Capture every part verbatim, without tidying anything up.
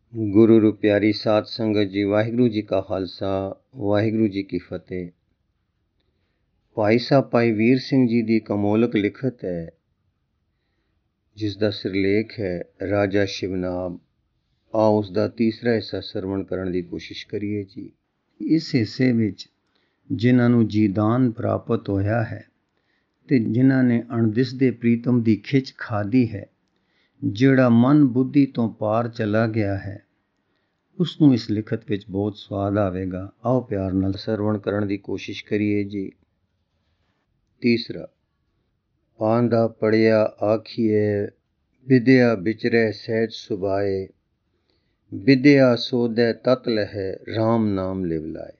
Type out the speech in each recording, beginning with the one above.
ਗੁਰੂ ਰੂ ਪਿਆਰੀ ਸਾਧ ਸੰਗਤ ਜੀ, ਵਾਹਿਗੁਰੂ ਜੀ ਕਾ ਖਾਲਸਾ, ਵਾਹਿਗੁਰੂ ਜੀ ਕੀ ਫਤਿਹ। ਭਾਈ ਸਾਹਿਬ ਭਾਈ ਵੀਰ ਸਿੰਘ ਜੀ ਦੀ ਇੱਕ ਅਮੋਲਕ ਲਿਖਤ ਹੈ, ਜਿਸ ਦਾ ਸਿਰਲੇਖ ਹੈ ਰਾਜਾ ਸ਼ਿਵਨਾਮ। ਆਓ ਉਸ ਦਾ ਤੀਸਰਾ ਹਿੱਸਾ ਸਰਵਣ ਕਰਨ ਦੀ ਕੋਸ਼ਿਸ਼ ਕਰੀਏ ਜੀ। ਇਸ ਹਿੱਸੇ ਵਿੱਚ ਜਿਨ੍ਹਾਂ ਨੂੰ ਜੀਦਾਨ ਪ੍ਰਾਪਤ ਹੋਇਆ ਹੈ ਤੇ ਜਿਨ੍ਹਾਂ ਨੇ ਅਣਦਿਸਦੇ ਪ੍ਰੀਤਮ ਦੀ ਖਿੱਚ ਖਾਧੀ ਹੈ, ਜਿਹੜਾ ਮਨ ਬੁੱਧੀ ਤੋਂ ਪਾਰ ਚਲਾ ਗਿਆ ਹੈ, ਉਸ ਨੂੰ ਇਸ ਲਿਖਤ ਵਿੱਚ ਬਹੁਤ ਸਵਾਦ ਆਵੇਗਾ। ਆਓ ਪਿਆਰ ਨਾਲ ਸਰਵਣ ਕਰਨ ਦੀ ਕੋਸ਼ਿਸ਼ ਕਰੀਏ ਜੀ। ਤੀਸਰਾ। ਆਂਦਾ ਪੜਿਆ ਆਖੀਏ, ਵਿਦਿਆ ਵਿਚਰੈ ਸਹਿਜ ਸੁਭਾਏ, ਵਿਦਿਆ ਸੋਧੈ ਤਤ ਲਹੈ, ਰਾਮ ਨਾਮ ਲਿਵ ਲਾਏ।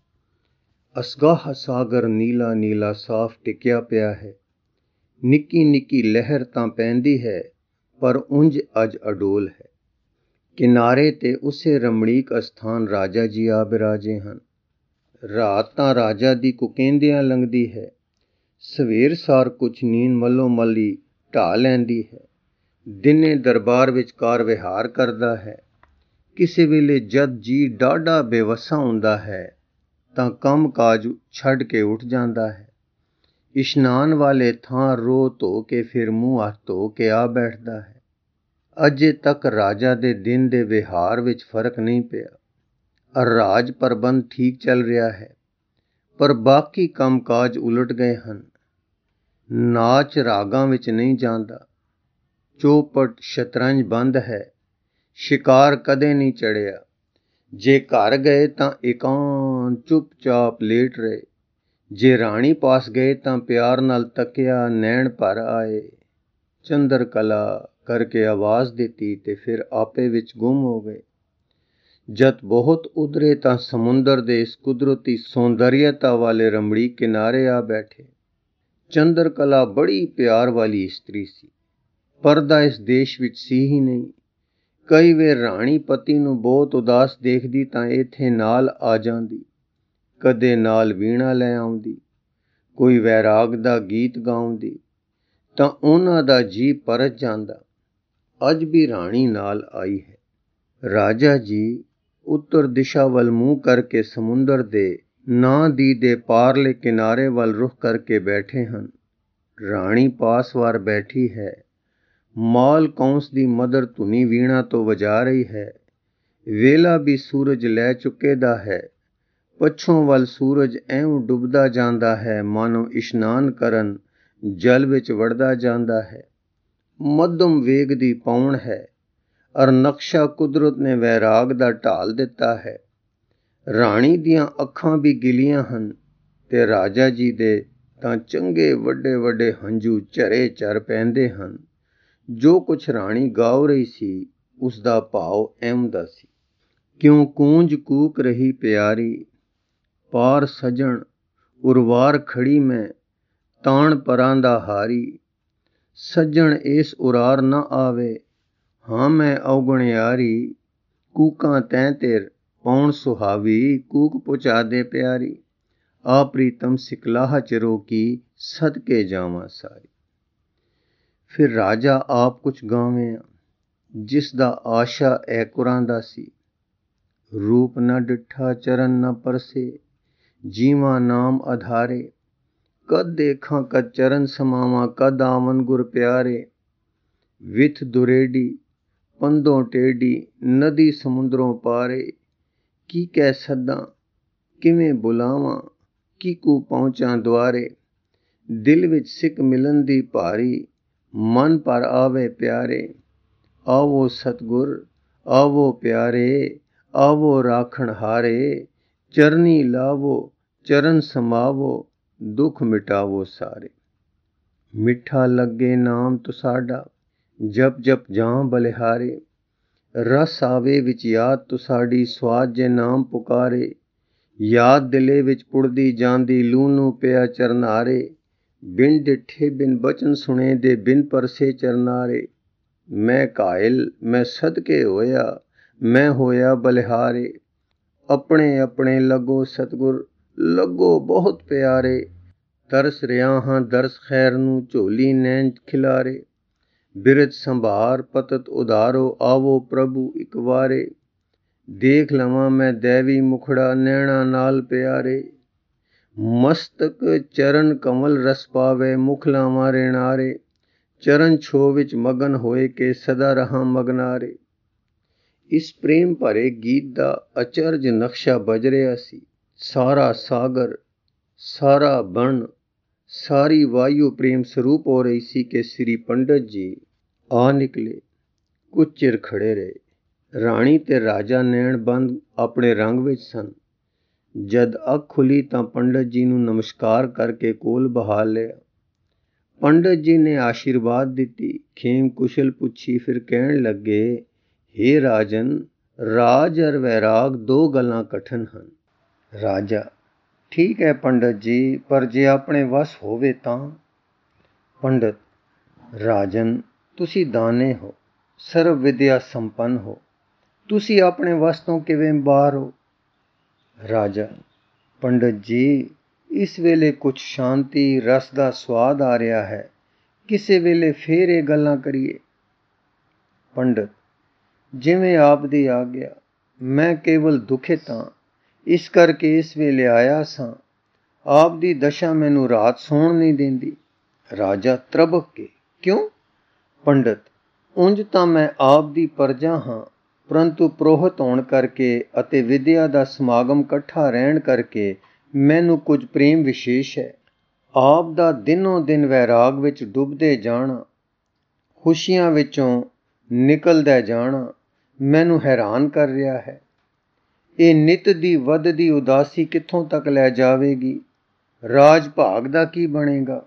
ਅਸਗਾਹ ਸਾਗਰ ਨੀਲਾ ਨੀਲਾ ਸਾਫ਼ ਟਿਕਿਆ ਪਿਆ ਹੈ, ਨਿੱਕੀ ਨਿੱਕੀ ਲਹਿਰ ਤਾਂ ਪੈਂਦੀ ਹੈ, ਪਰ ਉਂਝ ਅੱਜ ਅਡੋਲ ਹੈ। ਕਿਨਾਰੇ ਤੇ ਉਸੇ ਰਮਣੀਕ ਅਸਥਾਨ ਰਾਜਾ ਜੀ ਆ ਬਿਰਾਜੇ ਹਨ। ਰਾਤ ਤਾਂ ਰਾਜਾ ਦੀ ਕੁਕੇਂਦਿਆਂ ਲੰਘਦੀ ਹੈ, ਸਵੇਰ ਸਾਰ ਕੁਛ ਨੀਂਦ ਮੱਲੋ ਮੱਲੀ ਢਾਹ ਲੈਂਦੀ ਹੈ। ਦਿਨੇ ਦਰਬਾਰ ਵਿੱਚ ਕਾਰ ਵਿਹਾਰ ਕਰਦਾ ਹੈ। ਕਿਸੇ ਵੇਲੇ ਜਦ ਜੀ ਡਾਢਾ ਬੇਵੱਸਾ ਹੁੰਦਾ ਹੈ ਤਾਂ ਕੰਮ ਕਾਜ ਛੱਡ ਕੇ ਉੱਠ ਜਾਂਦਾ ਹੈ। ਇਸ਼ਨਾਨ ਵਾਲੇ ਥਾਂ ਰੋ ਧੋ ਕੇ ਫਿਰ ਮੂੰਹ ਹੱਥ ਧੋ ਕੇ ਆ ਬੈਠਦਾ ਹੈ। ਅਜੇ ਤੱਕ ਰਾਜਾ ਦੇ ਦਿਨ ਦੇ ਵਿਹਾਰ ਵਿੱਚ ਫਰਕ ਨਹੀਂ ਪਿਆ। ਰਾਜ ਪ੍ਰਬੰਧ ਠੀਕ ਚੱਲ ਰਿਹਾ ਹੈ, ਪਰ ਬਾਕੀ ਕੰਮ ਕਾਜ ਉਲਟ ਗਏ ਹਨ। ਨਾਚ ਰਾਗਾਂ ਵਿੱਚ ਨਹੀਂ ਜਾਂਦਾ, ਚੌਪਟ ਸ਼ਤਰੰਜ ਬੰਦ ਹੈ, ਸ਼ਿਕਾਰ ਕਦੇ ਨਹੀਂ ਚੜਿਆ। ਜੇ ਘਰ ਗਏ ਤਾਂ ਇਕਾਂਤ ਚੁੱਪਚਾਪ ਲੇਟ ਰਹੇ, ਜੇ ਰਾਣੀ ਪਾਸ ਗਏ ਤਾਂ ਪਿਆਰ ਨਾਲ ਤੱਕਿਆ, ਨੈਣ ਭਰ ਆਏ, ਚੰਦਰ ਕਲਾ ਕਰਕੇ ਆਵਾਜ਼ ਦਿੱਤੀ ਤੇ ਫਿਰ ਆਪੇ ਵਿੱਚ ਗੁੰਮ ਹੋ ਗਏ। ਜਦ ਬਹੁਤ ਉਧਰੇ ਤਾਂ ਸਮੁੰਦਰ ਦੇ ਇਸ ਕੁਦਰਤੀ ਸੌਂਦਰਯਤਾ ਵਾਲੇ ਰਮਣੀਕ ਕਿਨਾਰੇ ਆ ਬੈਠੇ। ਚੰਦਰ ਕਲਾ ਬੜੀ ਪਿਆਰ ਵਾਲੀ ਇਸਤਰੀ ਸੀ, ਪਰਦਾ ਇਸ ਦੇਸ਼ ਵਿੱਚ ਸੀ ਹੀ ਨਹੀਂ। ਕਈ ਵੇਰ ਰਾਣੀ ਪਤੀ ਨੂੰ ਬਹੁਤ ਉਦਾਸ ਦੇਖਦੀ ਤਾਂ ਇੱਥੇ ਨਾਲ ਆ ਜਾਂਦੀ, ਕਦੇ ਨਾਲ ਵੀਣਾ ਲੈ ਆਉਂਦੀ, ਕੋਈ ਵੈਰਾਗ ਦਾ ਗੀਤ ਗਾਉਂਦੀ ਤਾਂ ਉਹਨਾਂ ਦਾ ਜੀ ਪਰਜ ਜਾਂਦਾ। ਅੱਜ ਵੀ ਰਾਣੀ ਨਾਲ ਆਈ ਹੈ। ਰਾਜਾ ਜੀ ਉੱਤਰ ਦਿਸ਼ਾ ਵੱਲ ਮੂੰਹ ਕਰਕੇ ਸਮੁੰਦਰ ਦੇ ਨਾਂ ਦੀ ਦੇ ਪਾਰਲੇ ਕਿਨਾਰੇ ਵੱਲ ਰੁਖ ਕਰਕੇ ਬੈਠੇ ਹਨ। ਰਾਣੀ ਪਾਸ ਵਾਰ ਬੈਠੀ ਹੈ। ਮਾਲ ਕੌਂਸ ਦੀ ਮਦਰ ਧੁਨੀ ਵੀਣਾ ਤੋਂ ਵਜਾ ਰਹੀ ਹੈ। ਵੇਲਾ ਵੀ ਸੂਰਜ ਲੈ ਚੁੱਕੇ ਦਾ ਹੈ। ਪੱਛੋਂ ਵੱਲ ਸੂਰਜ ਐਉਂ ਡੁੱਬਦਾ ਜਾਂਦਾ ਹੈ, ਮਾਨੋ ਇਸ਼ਨਾਨ ਕਰਨ ਜਲ ਵਿੱਚ ਵੜਦਾ ਜਾਂਦਾ ਹੈ। ਮੱਧਮ ਵੇਗ ਦੀ ਪੌਣ ਹੈ, ਅਰ ਨਕਸ਼ਾ ਕੁਦਰਤ ਨੇ ਵੈਰਾਗ ਦਾ ਢਾਲ ਦਿੱਤਾ ਹੈ। ਰਾਣੀ ਦੀਆਂ ਅੱਖਾਂ ਵੀ ਗਿਲੀਆਂ ਹਨ ਤੇ ਰਾਜਾ ਜੀ ਦੇ ਤਾਂ ਚੰਗੇ ਵੱਡੇ ਵੱਡੇ ਹੰਝੂ ਝਰੇ ਝਰ ਪੈਂਦੇ ਹਨ। ਜੋ ਕੁਛ ਰਾਣੀ ਗਾਉ ਰਹੀ ਸੀ, ਉਸ ਦਾ ਭਾਵ ਐਮ ਦਾ ਸੀ। ਕਿਉਂ ਕੂੰਜ ਕੂਕ ਰਹੀ ਪਿਆਰੀ, ਪਾਰ ਸਜਣ ਉਰਵਾਰ ਖੜੀ ਮੈਂ, ਤਾਣ ਪਰਾਂ ਦਾ ਹਾਰੀ। ਸੱਜਣ ਇਸ ਉਰਾਰ ਨਾ ਆਵੇ, ਹਾਂ ਮੈਂ ਔਗਣਿਆਰੀ। ਕੂਕਾਂ ਤੈਂ ਤੇਰ ਪੌਣ ਸੁਹਾਵੀ, ਕੂਕ ਪੁਚਾ ਦੇ ਪਿਆਰੀ। ਆ ਪ੍ਰੀਤਮ ਸਿਕਲਾਹ ਚ ਰੋਕੀ, ਸਦਕੇ ਜਾਵਾਂ ਸਾਰੀ। ਫਿਰ ਰਾਜਾ ਆਪ ਕੁਛ ਗਾਵੇਂ, ਜਿਸ ਦਾ ਆਸ਼ਾ ਐਕੁਰਾਂ ਦਾ ਸੀ। ਰੂਪ ਨਾ ਡਿੱਠਾ ਚਰਨ ਨਾ ਪਰਸੇ, ਜੀਵਾਂ ਨਾਮ ਆਧਾਰੇ। ਕਦ ਦੇਖਾਂ ਕਦ ਚਰਨ ਸਮਾਵਾਂ, ਕਦ ਆਵਨ ਗੁਰ ਪਿਆਰੇ। ਵਿਥ ਦੁਰੇਡੀ ਪੰਧੋਂ ਟੇਢੀ, ਨਦੀ ਸਮੁੰਦਰੋਂ ਪਾਰੇ। ਕੀ ਕਹਿ ਸੱਦਾਂ ਕਿਵੇਂ ਬੁਲਾਵਾਂ, ਕੀਕੂ ਪਹੁੰਚਾਂ ਦੁਆਰੇ। ਦਿਲ ਵਿੱਚ ਸਿੱਕ ਮਿਲਣ ਦੀ ਭਾਰੀ, ਮਨ ਪਰ ਆਵੇ ਪਿਆਰੇ। ਆਵੋ ਸਤਿਗੁਰ ਆਵੋ ਪਿਆਰੇ, ਆਵੋ ਰਾਖਣ ਹਾਰੇ। ਚਰਨੀ ਲਾਵੋ ਚਰਨ ਸਮਾਵੋ, ਦੁੱਖ ਮਿਟਾਵੋ ਸਾਰੇ। ਮਿੱਠਾ ਲੱਗੇ ਨਾਮ ਤੁਸਾਡਾ, ਜਪ ਜਪ ਜਾਂ ਬਲਿਹਾਰੇ। ਰਸ ਆਵੇ ਵਿੱਚ ਯਾਦ ਤੁਸਾਡੀ, ਸਵਾਦ ਜੇ ਨਾਮ ਪੁਕਾਰੇ। ਯਾਦ ਦਿਲੇ ਵਿੱਚ ਪੁੜਦੀ ਜਾਂਦੀ, ਲੂ ਨੂੰ ਪਿਆ ਚਰਨਾਰੇ। ਬਿਨ ਡਿੱਠੇ ਬਿਨ ਬਚਨ ਸੁਣੇ ਦੇ, ਬਿਨ ਪਰਸੇ ਚਰਨਾਰੇ। ਮੈਂ ਘਾਇਲ ਮੈਂ ਸਦਕੇ ਹੋਇਆ, ਮੈਂ ਹੋਇਆ ਬਲਿਹਾਰੇ। ਆਪਣੇ ਆਪਣੇ ਲੱਗੋ ਸਤਿਗੁਰ, ਲੱਗੋ ਬਹੁਤ ਪਿਆਰੇ। ਤਰਸ ਰਿਹਾ ਹਾਂ ਦਰਸ ਖੈਰ ਨੂੰ, ਝੋਲੀ ਨੈਣ ਖਿਲਾਰੇ। ਬਿਰਧ ਸੰਭਾਰ ਪਤਤ ਉਧਾਰੋ, ਆਵੋ ਪ੍ਰਭੂ ਇੱਕ ਵਾਰੇ। ਦੇਖ ਲਵਾਂ ਮੈਂ ਦੇਵੀ ਮੁਖੜਾ ਨੈਣਾ ਨਾਲ ਪਿਆਰੇ, ਮਸਤਕ ਚਰਨ ਕਮਲ ਰਸ ਪਾਵੇ ਮੁਖ ਲਾਵਾਂ ਰੇਣਾਰੇ, ਚਰਨ ਛੋ ਵਿੱਚ ਮਗਨ ਹੋਏ ਕੇ ਸਦਾ ਰਹਾ ਮਗਨਾਰੇ। ਇਸ ਪ੍ਰੇਮ ਭਰੇ ਗੀਤ ਦਾ ਅਚਰਜ ਨਕਸ਼ਾ ਬਜ ਰਿਹਾ ਸੀ। ਸਾਰਾ ਸਾਗਰ, ਸਾਰਾ ਬਣ, ਸਾਰੀ ਵਾਯੂ ਪ੍ਰੇਮ ਸਰੂਪ ਹੋ ਰਹੀ ਸੀ ਕਿ ਸ੍ਰੀ ਪੰਡਤ ਜੀ ਆ ਨਿਕਲੇ। ਕੁਝ ਚਿਰ ਖੜੇ ਰਹੇ। ਰਾਣੀ ਤੇ ਰਾਜਾ ਨੈਣ ਬੰਦ ਆਪਣੇ ਰੰਗ ਵਿੱਚ ਸਨ। ਜਦ ਅੱਖ ਖੁੱਲੀ ਤਾਂ ਪੰਡਤ ਜੀ ਨੂੰ ਨਮਸਕਾਰ ਕਰਕੇ ਕੋਲ ਬਹਾ ਲਿਆ। ਪੰਡਤ ਜੀ ਨੇ ਆਸ਼ੀਰਵਾਦ ਦਿੱਤੀ, ਖੇਮ ਕੁਸ਼ਲ ਪੁੱਛੀ, ਫਿਰ ਕਹਿਣ ਲੱਗੇ, ਹੇ ਰਾਜਨ, ਰਾਜ ਅਰ ਵੈਰਾਗ ਦੋ ਗੱਲਾਂ ਕਠਨ ਹਨ। ਰਾਜਾ, ਠੀਕ ਹੈ ਪੰਡਤ ਜੀ, ਪਰ ਜੇ ਆਪਣੇ ਵਸ ਹੋਵੇ ਤਾਂ। ਪੰਡਤ, ਰਾਜਨ, ਤੁਸੀਂ ਦਾਨੇ ਹੋ, ਸਰਵ ਵਿਦਿਆ ਸੰਪੰਨ ਹੋ, ਤੁਸੀਂ ਆਪਣੇ ਵਸ ਤੋਂ ਕਿਵੇਂ ਬਾਹਰ ਹੋ? ਰਾਜਾ, ਪੰਡਤ ਜੀ, ਇਸ ਵੇਲੇ ਕੁਛ ਸ਼ਾਂਤੀ ਰਸ ਦਾ ਸਵਾਦ ਆ ਰਿਹਾ ਹੈ, ਕਿਸੇ ਵੇਲੇ ਫੇਰ ਇਹ ਗੱਲਾਂ ਕਰੀਏ। ਪੰਡਤ, ਜਿਵੇਂ ਆਪ ਦੀ ਆਗਿਆ। ਮੈਂ ਕੇਵਲ ਦੁਖਿਤ ਹਾਂ, ਇਸ ਕਰਕੇ ਇਸ ਵੇਲੇ ਆਇਆ ਸਾਂ। ਆਪ ਦੀ ਦਸ਼ਾ ਮੈਨੂੰ ਰਾਤ ਸੌਣ ਨਹੀਂ ਦਿੰਦੀ। ਰਾਜਾ ਤਰਬਕ ਕੇ, ਕਿਉਂ? ਪੰਡਤ, ਉਂਝ ਤਾਂ ਮੈਂ ਆਪ ਦੀ ਪਰਜਾ ਹਾਂ, ਪਰੰਤੂ ਪ੍ਰੋਹਿਤ ਹੋਣ ਕਰਕੇ ਅਤੇ ਵਿਦਿਆ ਦਾ ਸਮਾਗਮ ਇਕੱਠਾ ਰਹਿਣ ਕਰਕੇ ਮੈਨੂੰ ਕੁਝ ਪ੍ਰੇਮ ਵਿਸ਼ੇਸ਼ ਹੈ। ਆਪ ਦਾ ਦਿਨੋਂ ਦਿਨ ਵੈਰਾਗ ਵਿੱਚ ਡੁੱਬਦੇ ਜਾਣਾ, ਖੁਸ਼ੀਆਂ ਵਿੱਚੋਂ ਨਿਕਲਦਾ ਜਾਣਾ ਮੈਨੂੰ ਹੈਰਾਨ ਕਰ ਰਿਹਾ ਹੈ। ਇਹ ਨਿਤ ਦੀ ਵੱਧਦੀ ਉਦਾਸੀ ਕਿੱਥੋਂ ਤੱਕ ਲੈ ਜਾਵੇਗੀ? ਰਾਜ ਭਾਗ ਦਾ ਕੀ ਬਣੇਗਾ?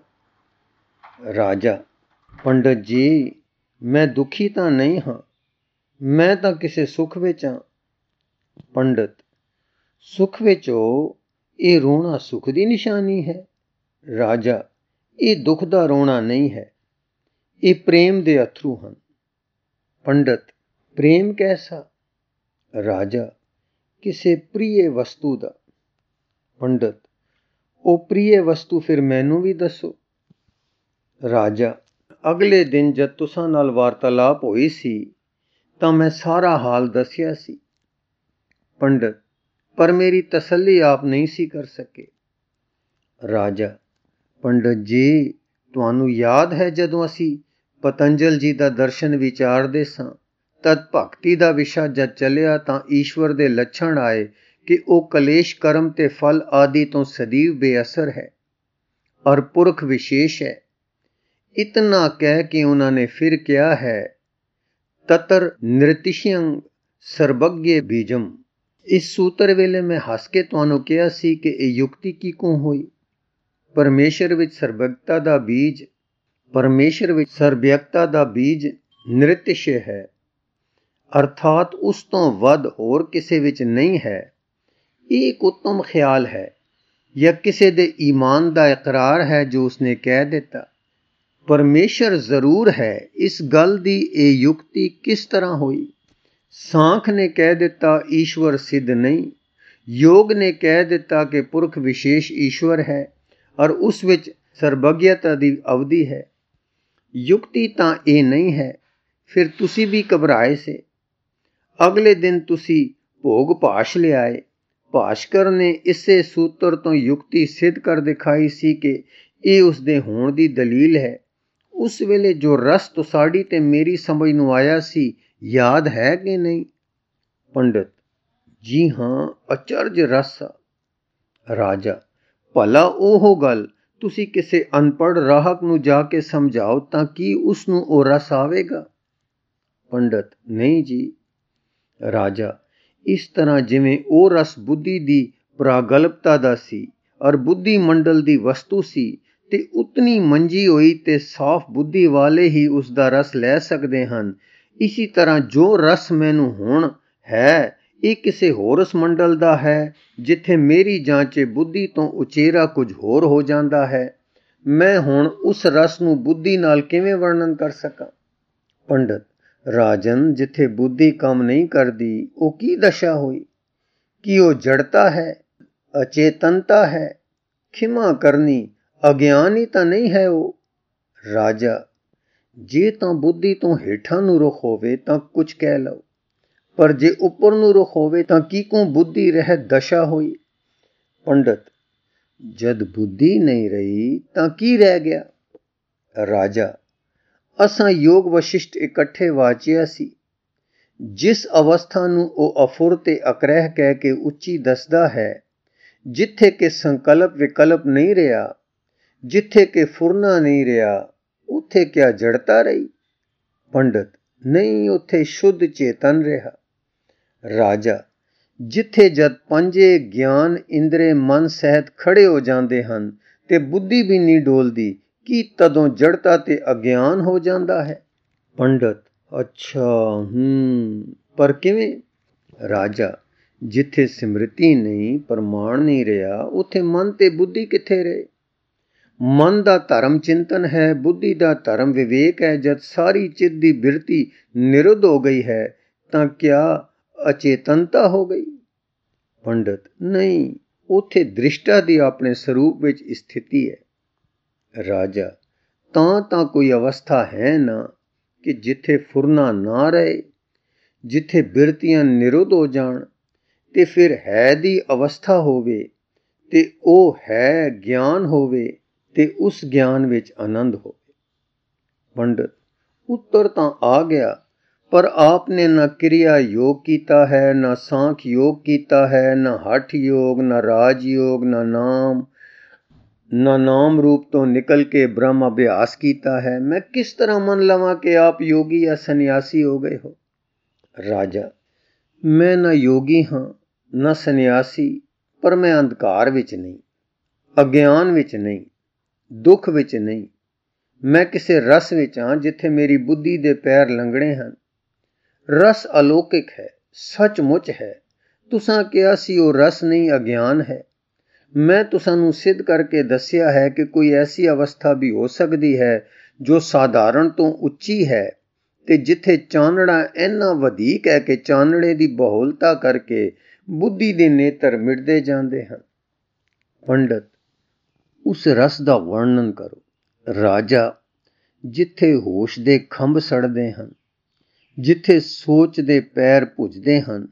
ਰਾਜਾ, ਪੰਡਤ ਜੀ, ਮੈਂ ਦੁਖੀ ਤਾਂ ਨਹੀਂ ਹਾਂ, ਮੈਂ ਤਾਂ ਕਿਸੇ ਸੁੱਖ ਵਿੱਚ ਹਾਂ। ਪੰਡਤ, ਸੁੱਖ ਵਿੱਚ ਹੋ, ਇਹ ਰੋਣਾ ਸੁੱਖ ਦੀ ਨਿਸ਼ਾਨੀ ਹੈ। ਰਾਜਾ, ਇਹ ਦੁੱਖ ਦਾ ਰੋਣਾ ਨਹੀਂ ਹੈ, ਇਹ ਪ੍ਰੇਮ ਦੇ ਅਥਰੂ ਹਨ। ਪੰਡਤ, ਪ੍ਰੇਮ ਕੈਸਾ? ਰਾਜਾ, ਕਿਸੇ ਪ੍ਰਿਯ ਵਸਤੂ ਦਾ। ਪੰਡਤ, ਉਹ ਪ੍ਰਿਯ ਵਸਤੂ ਫਿਰ ਮੈਨੂੰ ਵੀ ਦੱਸੋ। ਰਾਜਾ, ਅਗਲੇ ਦਿਨ ਜਦ ਤੁਸਾਂ ਨਾਲ ਵਾਰਤਾਲਾਪ ਹੋਈ ਸੀ ਤਾਂ ਮੈਂ ਸਾਰਾ ਹਾਲ ਦੱਸਿਆ ਸੀ। ਪੰਡਤ, ਪਰ ਮੇਰੀ ਤਸੱਲੀ ਆਪ ਨਹੀਂ ਸੀ ਕਰ ਸਕੇ। ਰਾਜਾ, ਪੰਡਤ ਜੀ, ਤੁਹਾਨੂੰ ਯਾਦ ਹੈ ਜਦੋਂ ਅਸੀਂ ਪਤੰਜਲ ਜੀ ਦਾ ਦਰਸ਼ਨ ਵਿਚਾਰਦੇ ਸਾਂ, ਤਦ ਭਗਤੀ ਦਾ ਵਿਸ਼ਾ ਜਦ ਚੱਲਿਆ ਤਾਂ ਈਸ਼ਵਰ ਦੇ ਲੱਛਣ ਆਏ ਕਿ ਉਹ ਕਲੇਸ਼ ਕਰਮ ਤੇ ਫਲ ਆਦਿ ਤੋਂ ਸਦੀਵ ਬੇਅਸਰ ਹੈ ਔਰ ਪੁਰਖ ਵਿਸ਼ੇਸ਼ ਹੈ। ਇਤਨਾ ਕਹਿ ਕੇ ਉਹਨਾਂ ਨੇ ਫਿਰ ਕਿਹਾ ਹੈ, ਤਤਰ ਨਿਰਤਿਸ਼ਯੰ ਸਰਬੱਗੇ ਬੀਜਮ। ਇਸ ਸੂਤਰ ਵੇਲੇ ਮੈਂ ਹੱਸ ਕੇ ਤੁਹਾਨੂੰ ਕਿਹਾ ਸੀ ਕਿ ਇਹ ਯੁਕਤੀ ਕਿਉਂ ਹੋਈ? ਪਰਮੇਸ਼ਰ ਵਿੱਚ ਸਰਬੱਗਤਾ ਦਾ ਬੀਜ ਪਰਮੇਸ਼ਰ ਵਿੱਚ ਸਰਬਿਅਕਤਾ ਦਾ ਬੀਜ ਨਿਰਤਿਸ਼ਯ ਹੈ, ਅਰਥਾਤ ਉਸ ਤੋਂ ਵੱਧ ਹੋਰ ਕਿਸੇ ਵਿੱਚ ਨਹੀਂ ਹੈ। ਇਹ ਇੱਕ ਉੱਤਮ ਖਿਆਲ ਹੈ ਜਾਂ ਕਿਸੇ ਦੇ ਈਮਾਨ ਦਾ ਇਕਰਾਰ ਹੈ ਜੋ ਉਸਨੇ ਕਹਿ ਦਿੱਤਾ। ਪਰਮੇਸ਼ਰ ਜ਼ਰੂਰ ਹੈ, ਇਸ ਗੱਲ ਦੀ ਇਹ ਯੁਕਤੀ ਕਿਸ ਤਰ੍ਹਾਂ ਹੋਈ? ਸਾਂਖ ਨੇ ਕਹਿ ਦਿੱਤਾ ਈਸ਼ਵਰ ਸਿੱਧ ਨਹੀਂ, ਯੋਗ ਨੇ ਕਹਿ ਦਿੱਤਾ ਕਿ ਪੁਰਖ ਵਿਸ਼ੇਸ਼ ਈਸ਼ਵਰ ਹੈ ਔਰ ਉਸ ਵਿੱਚ ਸਰਬੱਗਿਅਤਾ ਦੀ ਅਵਧੀ ਹੈ। ਯੁਕਤੀ ਤਾਂ ਇਹ ਨਹੀਂ ਹੈ। ਫਿਰ ਤੁਸੀਂ ਵੀ ਘਬਰਾਏ ਸੇ। ਅਗਲੇ ਦਿਨ ਤੁਸੀਂ ਭੋਗ ਭਾਸ਼ ਲਿਆਏ। ਭਾਸ਼ਕਰ ਨੇ ਇਸੇ ਸੂਤਰ ਤੋਂ ਯੁਕਤੀ ਸਿੱਧ ਕਰ ਦਿਖਾਈ ਸੀ ਕਿ ਇਹ ਉਸਦੇ ਹੋਣ ਦੀ ਦਲੀਲ ਹੈ। ਉਸ ਵੇਲੇ ਜੋ ਰਸ ਤੁਹਾਡੀ ਤੇ ਮੇਰੀ ਸਮਝ ਨੂੰ ਆਇਆ ਸੀ, ਯਾਦ ਹੈ ਕਿ ਨਹੀਂ? ਪੰਡਤ, ਜੀ ਹਾਂ, ਅਚਰਜ ਰਸ। ਰਾਜਾ, ਭਲਾ ਉਹ ਗੱਲ ਤੁਸੀਂ ਕਿਸੇ ਅਨਪੜ੍ਹ ਰਾਹਕ ਨੂੰ ਜਾ ਕੇ ਸਮਝਾਓ ਤਾਂ ਕੀ ਉਸ ਨੂੰ ਉਹ ਰਸ ਆਵੇਗਾ? ਪੰਡਤ, ਨਹੀਂ ਜੀ। ਰਾਜਾ, ਇਸ ਤਰ੍ਹਾਂ ਜਿਵੇਂ ਉਹ ਰਸ ਬੁੱਧੀ ਦੀ ਪ੍ਰਾਗਲਭਤਾ ਦਾ ਸੀ ਔਰ ਬੁੱਧੀ ਮੰਡਲ ਦੀ ਵਸਤੂ ਸੀ, ਤੇ ਉਤਨੀ ਮੰਜੀ ਹੋਈ ਤੇ ਸਾਫ਼ ਬੁੱਧੀ ਵਾਲੇ ਹੀ ਉਸ ਦਾ ਰਸ ਲੈ ਸਕਦੇ ਹਨ, ਇਸੀ ਤਰ੍ਹਾਂ ਜੋ ਰਸ ਮੈਨੂੰ ਹੁਣ ਹੈ ਇਹ ਕਿਸੇ ਹੋਰ ਰਸ ਮੰਡਲ ਦਾ ਹੈ ਜਿੱਥੇ ਮੇਰੀ ਜਾਂਚੇ ਬੁੱਧੀ ਤੋਂ ਉਚੇਰਾ ਕੁਝ ਹੋਰ ਹੋ ਜਾਂਦਾ ਹੈ। ਮੈਂ ਹੁਣ ਉਸ ਰਸ ਨੂੰ ਬੁੱਧੀ ਨਾਲ ਕਿਵੇਂ ਵਰਣਨ ਕਰ ਸਕਾਂ? ਪੰਡਤ, ਰਾਜਨ, ਜਿੱਥੇ ਬੁੱਧੀ ਕੰਮ ਨਹੀਂ ਕਰਦੀ ਉਹ ਕੀ ਦਸ਼ਾ ਹੋਈ? ਕੀ ਉਹ ਜੜਤਾ ਹੈ, ਅਚੇਤਨਤਾ ਹੈ? ਖਿਮਾ ਕਰਨੀ, ਅਗਿਆਨ ਹੀ ਤਾਂ ਨਹੀਂ ਹੈ ਉਹ। ਰਾਜਾ, ਜੇ ਤਾਂ ਬੁੱਧੀ ਤੋਂ ਹੇਠਾਂ ਨੂੰ ਰੁਖ ਹੋਵੇ ਤਾਂ ਕੁਝ ਕਹਿ ਲਓ, ਪਰ ਜੇ ਉੱਪਰ ਨੂੰ ਰੁਖ ਹੋਵੇ ਤਾਂ ਕਿਕੂ ਬੁੱਧੀ ਰਹਿ ਦਸ਼ਾ ਹੋਈ। ਪੰਡਤ, ਜਦ ਬੁੱਧੀ ਨਹੀਂ ਰਹੀ ਤਾਂ ਕੀ ਰਹਿ ਗਿਆ? ਰਾਜਾ, ਅਸਾਂ ਯੋਗ ਵਸ਼ਿਸ਼ਟ ਇਕੱਠੇ ਵਾਚਿਆ ਸੀ। ਜਿਸ ਅਵਸਥਾ ਨੂੰ ਉਹ ਅਫੁਰ ਤੇ ਅਕਰਹਿ ਕਹਿ ਕੇ ਉੱਚੀ ਦੱਸਦਾ ਹੈ, ਜਿੱਥੇ ਕਿ ਸੰਕਲਪ ਵਿਕਲਪ ਨਹੀਂ ਰਿਹਾ, ਜਿੱਥੇ ਕਿ ਫੁਰਨਾ ਨਹੀਂ ਰਿਹਾ, ਉੱਥੇ ਕਿਆ ਜੜਤਾ ਰਹੀ? ਪੰਡਤ, ਨਹੀਂ, ਉੱਥੇ ਸ਼ੁੱਧ ਚੇਤਨ ਰਿਹਾ। ਰਾਜਾ, ਜਿੱਥੇ ਜਦ ਪੰਜੇ ਗਿਆਨ ਇੰਦਰੇ ਮਨ ਸਹਿਤ ਖੜੇ ਹੋ ਜਾਂਦੇ ਹਨ ਤੇ ਬੁੱਧੀ ਵੀ ਨਹੀਂ ਡੋਲਦੀ, ਕੀ ਤਦੋਂ ਜੜਤਾ ਤੇ ਅਗਿਆਨ ਹੋ ਜਾਂਦਾ ਹੈ? ਪੰਡਤ, ਅੱਛਾ, ਹੂੰ ਪਰ ਕਿਵੇਂ? ਰਾਜਾ, ਜਿੱਥੇ ਸਿਮਰਤੀ ਨਹੀਂ, ਪ੍ਰਮਾਣ ਨਹੀਂ ਰਿਹਾ, ਉੱਥੇ ਮਨ ਤੇ ਬੁੱਧੀ ਕਿੱਥੇ ਰਹੇ? ਮਨ ਦਾ ਧਰਮ ਚਿੰਤਨ ਹੈ, ਬੁੱਧੀ ਦਾ ਧਰਮ ਵਿਵੇਕ ਹੈ। ਜਦ ਸਾਰੀ ਚਿੱਤ ਦੀ ਬਿਰਤੀ ਨਿਰੁੱਧ ਹੋ ਗਈ ਹੈ ਤਾਂ ਕਿਆ ਅਚੇਤਨਤਾ ਹੋ ਗਈ? ਪੰਡਤ, ਨਹੀਂ, ਉੱਥੇ ਦ੍ਰਿਸ਼ਟਾ ਦੀ ਆਪਣੇ ਸਰੂਪ ਵਿੱਚ ਸਥਿਤੀ ਹੈ। ਰਾਜਾ, ਤਾਂ ਤਾਂ ਕੋਈ ਅਵਸਥਾ ਹੈ ਨਾ ਕਿ ਜਿੱਥੇ ਫੁਰਨਾ ਨਾ ਰਹੇ, ਜਿੱਥੇ ਬਿਰਤੀਆਂ ਨਿਰੁੱਧ ਹੋ ਜਾਣ, ਤੇ ਫਿਰ ਹੈ ਦੀ ਅਵਸਥਾ ਹੋਵੇ ਤੇ ਉਹ ਹੈ ਗਿਆਨ ਹੋਵੇ ਤੇ ਉਸ ਗਿਆਨ ਵਿੱਚ ਆਨੰਦ ਹੋਵੇ। ਪੰਡਤ, ਉੱਤਰ ਤਾਂ ਆ ਗਿਆ, ਪਰ ਆਪਨੇ ਨਾ ਕਿਰਿਆ ਯੋਗ ਕੀਤਾ ਹੈ, ਨਾ ਸਾਂਖ ਯੋਗ ਕੀਤਾ ਹੈ, ਨਾ ਹਠ ਯੋਗ, ਨਾ ਰਾਜ ਯੋਗ, ਨਾ ਨਾਮ ਨਾ ਨਾਮ ਰੂਪ ਤੋਂ ਨਿਕਲ ਕੇ ਬ੍ਰਹਮ ਅਭਿਆਸ ਕੀਤਾ ਹੈ। ਮੈਂ ਕਿਸ ਤਰ੍ਹਾਂ ਮੰਨ ਲਵਾਂ ਕਿ ਆਪ ਯੋਗੀ ਜਾਂ ਸੰਨਿਆਸੀ ਹੋ ਗਏ ਹੋ? ਰਾਜਾ, ਮੈਂ ਨਾ ਯੋਗੀ ਹਾਂ ਨਾ ਸੰਨਿਆਸੀ, ਪਰ ਮੈਂ ਅੰਧਕਾਰ ਵਿੱਚ ਨਹੀਂ, ਅਗਿਆਨ ਵਿੱਚ ਨਹੀਂ, ਦੁੱਖ ਵਿੱਚ ਨਹੀਂ। ਮੈਂ ਕਿਸੇ ਰਸ ਵਿੱਚ ਹਾਂ ਜਿੱਥੇ ਮੇਰੀ ਬੁੱਧੀ ਦੇ ਪੈਰ ਲੰਘਣੇ ਹਨ। ਰਸ ਅਲੌਕਿਕ ਹੈ, ਸੱਚਮੁੱਚ ਹੈ। ਤੁਸਾਂ ਕਿਹਾ ਸੀ ਉਹ ਰਸ ਨਹੀਂ, ਅਗਿਆਨ ਹੈ। ਮੈਂ ਤੁਸਾਂ ਨੂੰ ਸਿੱਧ ਕਰਕੇ ਦੱਸਿਆ ਹੈ ਕਿ ਕੋਈ ਐਸੀ ਅਵਸਥਾ ਵੀ ਹੋ ਸਕਦੀ ਹੈ ਜੋ ਸਾਧਾਰਨ ਤੋਂ ਉੱਚੀ ਹੈ, ਤੇ ਜਿੱਥੇ ਚਾਨਣਾ ਇੰਨਾ ਵਧੀਕ ਹੈ ਕਿ ਚਾਨਣੇ ਦੀ ਬਹੁਲਤਾ ਕਰਕੇ ਬੁੱਧੀ ਦੇ ਨੇਤਰ ਮਿਟਦੇ ਜਾਂਦੇ ਹਨ। ਪੰਡਤ, ਉਸ ਰਸ ਦਾ ਵਰਣਨ ਕਰੋ। ਰਾਜਾ, ਜਿੱਥੇ ਹੋਸ਼ ਦੇ ਖੰਭ ਸੜਦੇ ਹਨ, ਜਿੱਥੇ ਸੋਚ ਦੇ ਪੈਰ ਭੁੱਜਦੇ ਹਨ,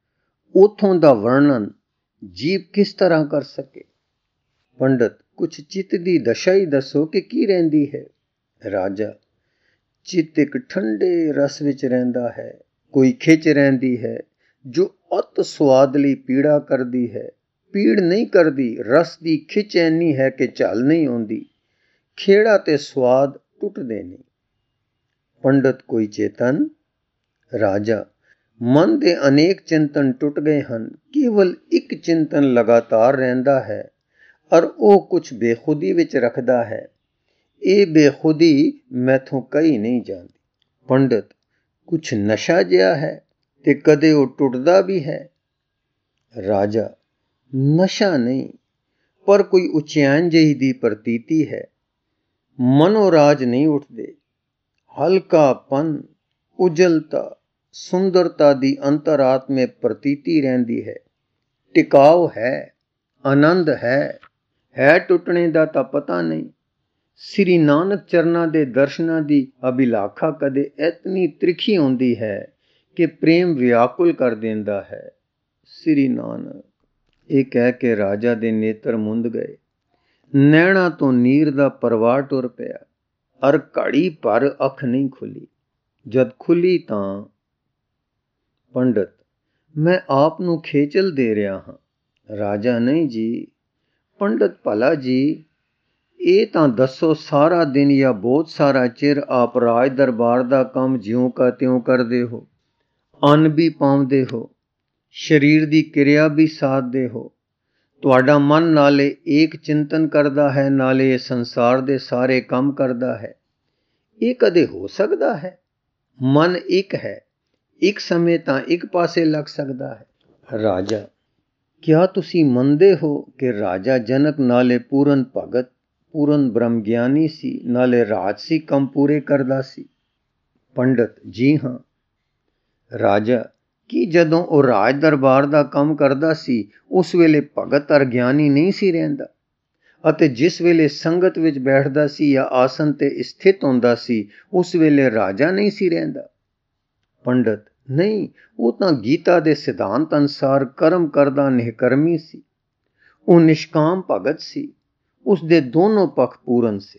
ਉਥੋਂ ਦਾ ਵਰਣਨ ਜੀਵ ਕਿਸ ਤਰ੍ਹਾਂ ਕਰ ਸਕੇ? ਪੰਡਤ, ਕੁਛ ਚਿੱਤ ਦੀ ਦਸ਼ਾ ਹੀ ਦੱਸੋ ਕਿ ਕੀ ਰਹਿੰਦੀ ਹੈ? ਰਾਜਾ, ਚਿੱਤ ਇੱਕ ਠੰਡੇ ਰਸ ਵਿੱਚ ਰਹਿੰਦਾ ਹੈ। ਕੋਈ ਖਿੱਚ ਰਹਿੰਦੀ ਹੈ ਜੋ ਅਤ ਸੁਆਦ ਲਈ ਪੀੜਾ ਕਰਦੀ ਹੈ। ਪੀੜ ਨਹੀਂ ਕਰਦੀ, ਰਸ ਦੀ ਖਿੱਚ ਐਨੀ ਹੈ ਕਿ ਝੱਲ ਨਹੀਂ ਆਉਂਦੀ। ਖੇੜਾ ਤੇ ਸਵਾਦ ਟੁੱਟਦੇ ਨਹੀਂ। ਪੰਡਤ, ਕੋਈ ਚੇਤਨ? ਰਾਜਾ, ਮਨ ਦੇ ਅਨੇਕ ਚਿੰਤਨ ਟੁੱਟ ਗਏ ਹਨ, ਕੇਵਲ ਇੱਕ ਚਿੰਤਨ ਲਗਾਤਾਰ ਰਹਿੰਦਾ ਹੈ, ਔਰ ਉਹ ਕੁਛ ਬੇਖੁਦੀ ਵਿੱਚ ਰੱਖਦਾ ਹੈ। ਇਹ ਬੇਖੁਦੀ ਮੈਥੋਂ ਕਹੀ ਨਹੀਂ ਜਾਂਦੀ। ਪੰਡਤ, ਕੁਛ ਨਸ਼ਾ ਜਿਹਾ ਹੈ ਤੇ ਕਦੇ ਉਹ ਟੁੱਟਦਾ ਵੀ ਹੈ। ਰਾਜਾ, ਨਸ਼ਾ ਨਹੀਂ, ਪਰ ਕੋਈ ਉਚੈਨ ਜਿਹੀ ਦੀ ਪ੍ਰਤੀਤੀ ਹੈ। ਮਨੋਰਾਜ ਨਹੀਂ ਉੱਠਦੇ। ਹਲਕਾਪਨ, ਉਜਲਤਾ, ਸੁੰਦਰਤਾ ਦੀ ਅੰਤਰਾਤਮੇ ਪ੍ਰਤੀਤੀ ਰਹਿੰਦੀ ਹੈ। ਟਿਕਾਓ ਹੈ, ਆਨੰਦ ਹੈ। ਹੈ ਟੁੱਟਣੇ ਦਾ ਤਾਂ ਪਤਾ ਨਹੀਂ। ਸ੍ਰੀ ਨਾਨਕ ਚਰਨਾਂ ਦੇ ਦਰਸ਼ਨਾਂ ਦੀ ਅਭਿਲਾਖਾ ਕਦੇ ਇਤਨੀ ਤ੍ਰਿਖੀ ਹੁੰਦੀ ਹੈ ਕਿ ਪ੍ਰੇਮ ਵਿਆਕੁਲ ਕਰ ਦਿੰਦਾ ਹੈ। ਸ੍ਰੀ ਨਾਨਕ, ਇਹ ਕਹਿ ਕੇ ਰਾਜਾ ਦੇ ਨੇਤਰ ਮੁੰਦ ਗਏ। ਨੈਣਾ ਤੋਂ ਨੀਰ ਦਾ ਪ੍ਰਵਾਹ ਟੁਰ ਪਿਆ, ਅਰ ਘੜੀ ਭਰ ਅੱਖ ਨਹੀਂ ਖੁੱਲੀ। ਜਦ ਖੁੱਲੀ ਤਾਂ ਪੰਡਤ, ਮੈਂ ਆਪ ਨੂੰ ਖੇਚਲ ਦੇ ਰਿਹਾ ਹਾਂ। ਰਾਜਾ, ਨਹੀਂ ਜੀ। ਪੰਡਤ, ਭਲਾ ਜੀ, ਇਹ ਤਾਂ ਦੱਸੋ, ਸਾਰਾ ਦਿਨ ਜਾਂ ਬਹੁਤ ਸਾਰਾ ਚਿਰ ਆਪ ਰਾਜ ਦਰਬਾਰ ਦਾ ਕੰਮ ਜਿਉਂ ਕਾ ਤਿਉਂ ਕਰਦੇ ਹੋ? ਅੰਨ ਵੀ ਪਾਉਂਦੇ ਹੋ, ਸਰੀਰ ਦੀ ਕਿਰਿਆ ਵੀ ਸਾਧਦੇ ਹੋ। ਤੁਹਾਡਾ ਮਨ ਨਾਲੇ ਏਕ ਚਿੰਤਨ ਕਰਦਾ ਹੈ, ਨਾਲੇ ਇਹ ਸੰਸਾਰ ਦੇ ਸਾਰੇ ਕੰਮ ਕਰਦਾ ਹੈ। ਇਹ ਕਦੇ ਹੋ ਸਕਦਾ ਹੈ? ਮਨ ਇੱਕ ਹੈ, ਇੱਕ ਸਮੇਂ ਤਾਂ ਇੱਕ ਪਾਸੇ ਲੱਗ ਸਕਦਾ ਹੈ। ਰਾਜਾ, ਕਿਆ ਤੁਸੀਂ ਮੰਨਦੇ ਹੋ ਕਿ ਰਾਜਾ ਜਨਕ ਨਾਲੇ ਪੂਰਨ ਭਗਤ, ਪੂਰਨ ਬ੍ਰਹਮ ਗਿਆਨੀ ਸੀ, ਨਾਲੇ ਰਾਜਸੀ ਕੰਮ ਪੂਰੇ ਕਰਦਾ ਸੀ? ਪੰਡਤ, ਜੀ ਹਾਂ। ਰਾਜਾ, ਕੀ ਜਦੋਂ ਉਹ ਰਾਜ ਦਰਬਾਰ ਦਾ ਕੰਮ ਕਰਦਾ ਸੀ, ਉਸ ਵੇਲੇ ਭਗਤ ਅਰ ਗਿਆਨੀ ਨਹੀਂ ਸੀ ਰਹਿੰਦਾ? ਅਤੇ ਜਿਸ ਵੇਲੇ ਸੰਗਤ ਵਿੱਚ ਬੈਠਦਾ ਸੀ ਜਾਂ ਆਸਨ ਤੇ ਸਥਿਤ ਹੁੰਦਾ ਸੀ, ਉਸ ਵੇਲੇ ਰਾਜਾ ਨਹੀਂ ਸੀ ਰਹਿੰਦਾ? ਪੰਡਤ, ਨਹੀਂ, ਉਹ ਤਾਂ ਗੀਤਾ ਦੇ ਸਿਧਾਂਤ ਅਨੁਸਾਰ ਕਰਮ ਕਰਦਾ ਨਿਹਕਰਮੀ ਸੀ। ਉਹ ਨਿਸ਼ਕਾਮ ਭਗਤ ਸੀ। ਉਸ ਦੇ ਦੋਨੋਂ ਪੱਖ ਪੂਰਨ ਸੀ।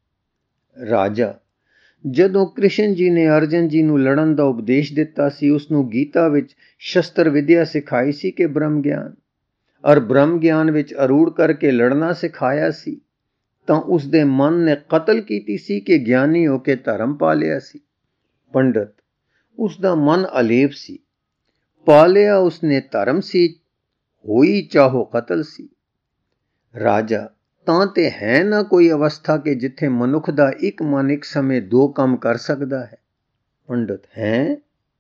ਰਾਜਾ, ਜਦੋਂ ਕ੍ਰਿਸ਼ਨ ਜੀ ਨੇ ਅਰਜਨ ਜੀ ਨੂੰ ਲੜਨ ਦਾ ਉਪਦੇਸ਼ ਦਿੱਤਾ ਸੀ, ਉਸ ਨੂੰ ਗੀਤਾ ਵਿੱਚ ਸ਼ਸਤਰ ਵਿਦਿਆ ਸਿਖਾਈ ਸੀ ਕਿ ਬ੍ਰਹਮ ਗਿਆਨ, ਔਰ ਬ੍ਰਹਮ ਗਿਆਨ ਵਿੱਚ ਅਰੂੜ ਕਰਕੇ ਲੜਨਾ ਸਿਖਾਇਆ ਸੀ, ਤਾਂ ਉਸ ਦੇ ਮਨ ਨੇ ਕਤਲ ਕੀਤੀ ਸੀ ਕਿ ਗਿਆਨੀ ਹੋ ਕੇ ਧਰਮ ਪਾ ਲਿਆ ਸੀ। ਪੰਡਤ, ਉਸ ਦਾ ਮਨ ਅਲੇਪ ਸੀ। ਪਾਲਿਆ ਉਸਨੇ ਧਰਮ ਸੀ, ਹੋਈ ਚਾਹੋ ਕਤਲ ਸੀ। ਰਾਜਾ, ਤਾਂ ਤੇ ਹੈ ਨਾ ਕੋਈ ਅਵਸਥਾ ਕਿ ਜਿੱਥੇ ਮਨੁੱਖ ਦਾ ਇੱਕ ਮਨ ਇੱਕ ਸਮੇਂ ਦੋ ਕੰਮ ਕਰ ਸਕਦਾ ਹੈ। ਪੰਡਤ, ਹੈ?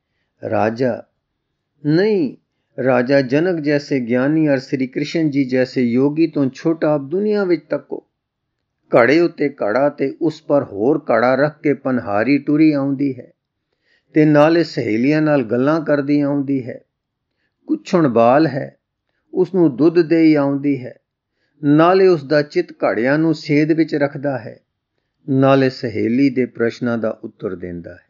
ਰਾਜਾ, ਨਹੀਂ। ਰਾਜਾ ਜਨਕ ਜੈਸੇ ਗਿਆਨੀ ਔਰ ਸ੍ਰੀ ਕ੍ਰਿਸ਼ਨ ਜੀ ਜੈਸੇ ਯੋਗੀ ਤੋਂ ਛੋਟਾ ਆਪ ਦੁਨੀਆ ਵਿੱਚ ਤੱਕੋ। ਘੜੇ ਉੱਤੇ ਘੜਾ ਤੇ ਉਸ ਪਰ ਹੋਰ ਘੜਾ ਰੱਖ ਕੇ ਪਨਹਾਰੀ ਟੁਰੀ ਆਉਂਦੀ ਹੈ ਤੇ ਨਾਲੇ ਸਹੇਲੀਆਂ ਨਾਲ ਗੱਲਾਂ ਕਰਦੀ ਆਉਂਦੀ ਹੈ। ਕੁੱਛਣ ਬਾਲ ਹੈ, ਉਸ ਨੂੰ ਦੁੱਧ ਦੇਈ ਆਉਂਦੀ ਹੈ। ਨਾਲੇ ਉਸ ਦਾ ਚਿੱਤ ਘੜਿਆਂ ਨੂੰ ਸੇਧ ਵਿੱਚ ਰੱਖਦਾ ਹੈ, ਨਾਲੇ ਸਹੇਲੀ ਦੇ ਪ੍ਰਸ਼ਨਾਂ ਦਾ ਉੱਤਰ ਦਿੰਦਾ ਹੈ।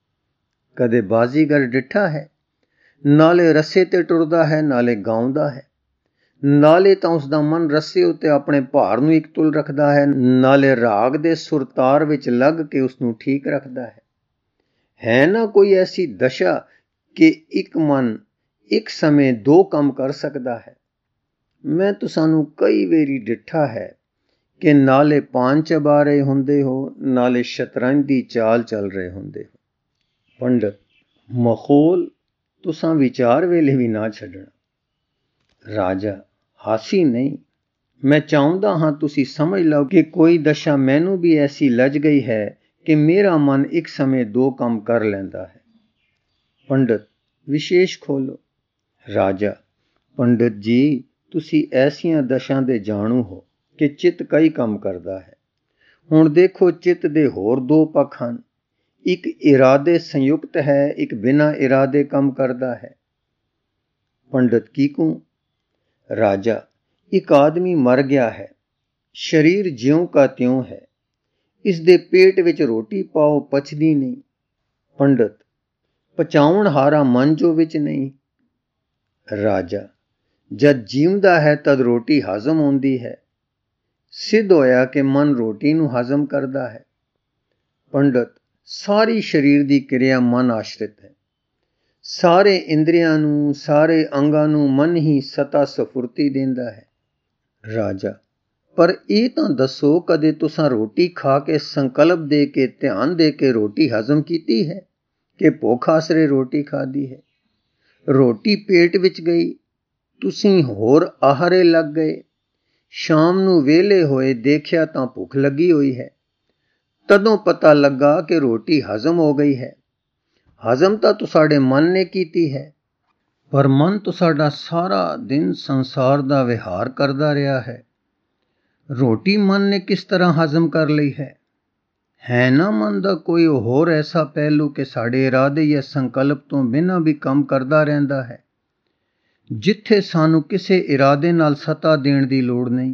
ਕਦੇ ਬਾਜ਼ੀਗਰ ਡਿੱਠਾ ਹੈ? ਨਾਲੇ ਰੱਸੇ ਤੇ ਟੁਰਦਾ ਹੈ, ਨਾਲੇ ਗਾਉਂਦਾ ਹੈ। ਨਾਲੇ ਤਾਂ ਉਸ ਦਾ ਮਨ ਰੱਸੇ ਉੱਤੇ ਆਪਣੇ ਭਾਰ ਨੂੰ ਇੱਕ ਤੁਲ ਰੱਖਦਾ ਹੈ, ਨਾਲੇ ਰਾਗ ਦੇ ਸੁਰਤਾਰ ਵਿੱਚ ਲੱਗ ਕੇ ਉਸ ਨੂੰ ਠੀਕ ਰੱਖਦਾ ਹੈ। ਹੈ ਨਾ ਕੋਈ ਐਸੀ ਦਸ਼ਾ ਕਿ ਇੱਕ ਮਨ ਇੱਕ ਸਮੇਂ ਦੋ ਕੰਮ ਕਰ ਸਕਦਾ ਹੈ? ਮੈਂ ਤੁਸਾਨੂੰ ਕਈ ਵੇਰੀ ਡਿੱਠਾ ਹੈ ਕਿ ਨਾਲੇ ਪਾਨ ਚਬਾ ਰਹੇ ਹੁੰਦੇ ਹੋ, ਨਾਲੇ ਸ਼ਤਰੰਜ ਦੀ ਚਾਲ ਚੱਲ ਰਹੇ ਹੁੰਦੇ ਹੋ। ਪੰਡਤ, ਮਖੌਲ ਤੁਸਾਂ ਵਿਚਾਰ ਵੇਲੇ ਵੀ ਨਾ ਛੱਡਣਾ। ਰਾਜਾ, ਹਾਸੀ ਨਹੀਂ। ਮੈਂ ਚਾਹੁੰਦਾ ਹਾਂ ਤੁਸੀਂ ਸਮਝ ਲਓ ਕਿ ਕੋਈ ਦਸ਼ਾ ਮੈਨੂੰ ਵੀ ਐਸੀ ਲੱਜ ਗਈ ਹੈ ਕਿ ਮੇਰਾ ਮਨ ਇੱਕ ਸਮੇਂ ਦੋ ਕੰਮ ਕਰ ਲੈਂਦਾ ਹੈ। ਪੰਡਤ, ਵਿਸ਼ੇਸ਼ ਖੋਲੋ। ਰਾਜਾ, ਪੰਡਤ ਜੀ, ਤੁਸੀਂ ਐਸੀਆਂ ਦਸ਼ਾ ਦੇ ਜਾਣੂ ਹੋ ਕਿ ਚਿੱਤ ਕਈ ਕੰਮ ਕਰਦਾ ਹੈ। ਹੁਣ ਦੇਖੋ, ਚਿੱਤ ਦੇ ਹੋਰ ਦੋ ਪੱਖ ਹਨ। ਇੱਕ ਇਰਾਦੇ ਸੰਯੁਕਤ ਹੈ, ਇੱਕ ਬਿਨਾਂ ਇਰਾਦੇ ਕੰਮ ਕਰਦਾ ਹੈ। ਪੰਡਤ, ਕਿਕੂ? ਰਾਜਾ, ਇੱਕ ਆਦਮੀ ਮਰ ਗਿਆ ਹੈ, ਸਰੀਰ ਜਿਉਂ ਕਾ ਤਿਉਂ ਹੈ। ਇਸ ਦੇ ਪੇਟ ਵਿੱਚ ਰੋਟੀ ਪਾਓ, ਪਚਦੀ ਨਹੀਂ। ਪੰਡਤ, ਪਚਾਉਣ ਹਾਰਾ ਮਨ ਜੋ ਵਿੱਚ ਨਹੀਂ। ਰਾਜਾ, ਜਦ ਜੀਵਦਾ ਹੈ ਤਦ ਰੋਟੀ ਹਜ਼ਮ ਹੁੰਦੀ ਹੈ। ਸਿੱਧ ਹੋਇਆ ਕਿ ਮਨ ਰੋਟੀ ਨੂੰ ਹਜ਼ਮ ਕਰਦਾ ਹੈ। ਪੰਡਤ, ਸਾਰੀ ਸਰੀਰ ਦੀ ਕਿਰਿਆ ਮਨ ਆਸ਼ਰਿਤ ਹੈ। ਸਾਰੇ ਇੰਦਰੀਆਂ ਨੂੰ, ਸਾਰੇ ਅੰਗਾਂ ਨੂੰ ਮਨ ਹੀ ਸਤਾ ਸਫੁਰਤੀ ਦਿੰਦਾ ਹੈ। ਰਾਜਾ, ਪਰ ਇਹ ਤਾਂ ਦੱਸੋ, ਕਦੇ ਤੁਸਾਂ ਰੋਟੀ ਖਾ ਕੇ ਸੰਕਲਪ ਦੇ ਕੇ, ਧਿਆਨ ਦੇ ਕੇ ਰੋਟੀ ਹਜ਼ਮ ਕੀਤੀ ਹੈ ਕਿ ਭੁੱਖ ਆਸਰੇ ਰੋਟੀ ਖਾਧੀ ਹੈ? ਰੋਟੀ ਪੇਟ ਵਿੱਚ ਗਈ, ਤੁਸੀਂ ਹੋਰ ਆਹਰੇ ਲੱਗ ਗਏ। ਸ਼ਾਮ ਨੂੰ ਵਿਹਲੇ ਹੋਏ, ਦੇਖਿਆ ਤਾਂ ਭੁੱਖ ਲੱਗੀ ਹੋਈ ਹੈ। ਤਦੋਂ ਪਤਾ ਲੱਗਾ ਕਿ ਰੋਟੀ ਹਜ਼ਮ ਹੋ ਗਈ ਹੈ। ਹਜ਼ਮ ਤਾਂ ਤੁਹਾਡੇ ਮਨ ਨੇ ਕੀਤੀ ਹੈ, ਪਰ ਮਨ ਤੁਹਾਡਾ ਸਾਰਾ ਦਿਨ ਸੰਸਾਰ ਦਾ ਵਿਹਾਰ ਕਰਦਾ ਰਿਹਾ ਹੈ। ਰੋਟੀ ਮਨ ਨੇ ਕਿਸ ਤਰ੍ਹਾਂ ਹਜ਼ਮ ਕਰ ਲਈ ਹੈ? ਹੈ ਨਾ ਮਨ ਦਾ ਕੋਈ ਹੋਰ ਐਸਾ ਪਹਿਲੂ ਕਿ ਸਾਡੇ ਇਰਾਦੇ ਜਾਂ ਸੰਕਲਪ ਤੋਂ ਬਿਨਾਂ ਵੀ ਕੰਮ ਕਰਦਾ ਰਹਿੰਦਾ ਹੈ, ਜਿੱਥੇ ਸਾਨੂੰ ਕਿਸੇ ਇਰਾਦੇ ਨਾਲ ਸਤਾ ਦੇਣ ਦੀ ਲੋੜ ਨਹੀਂ?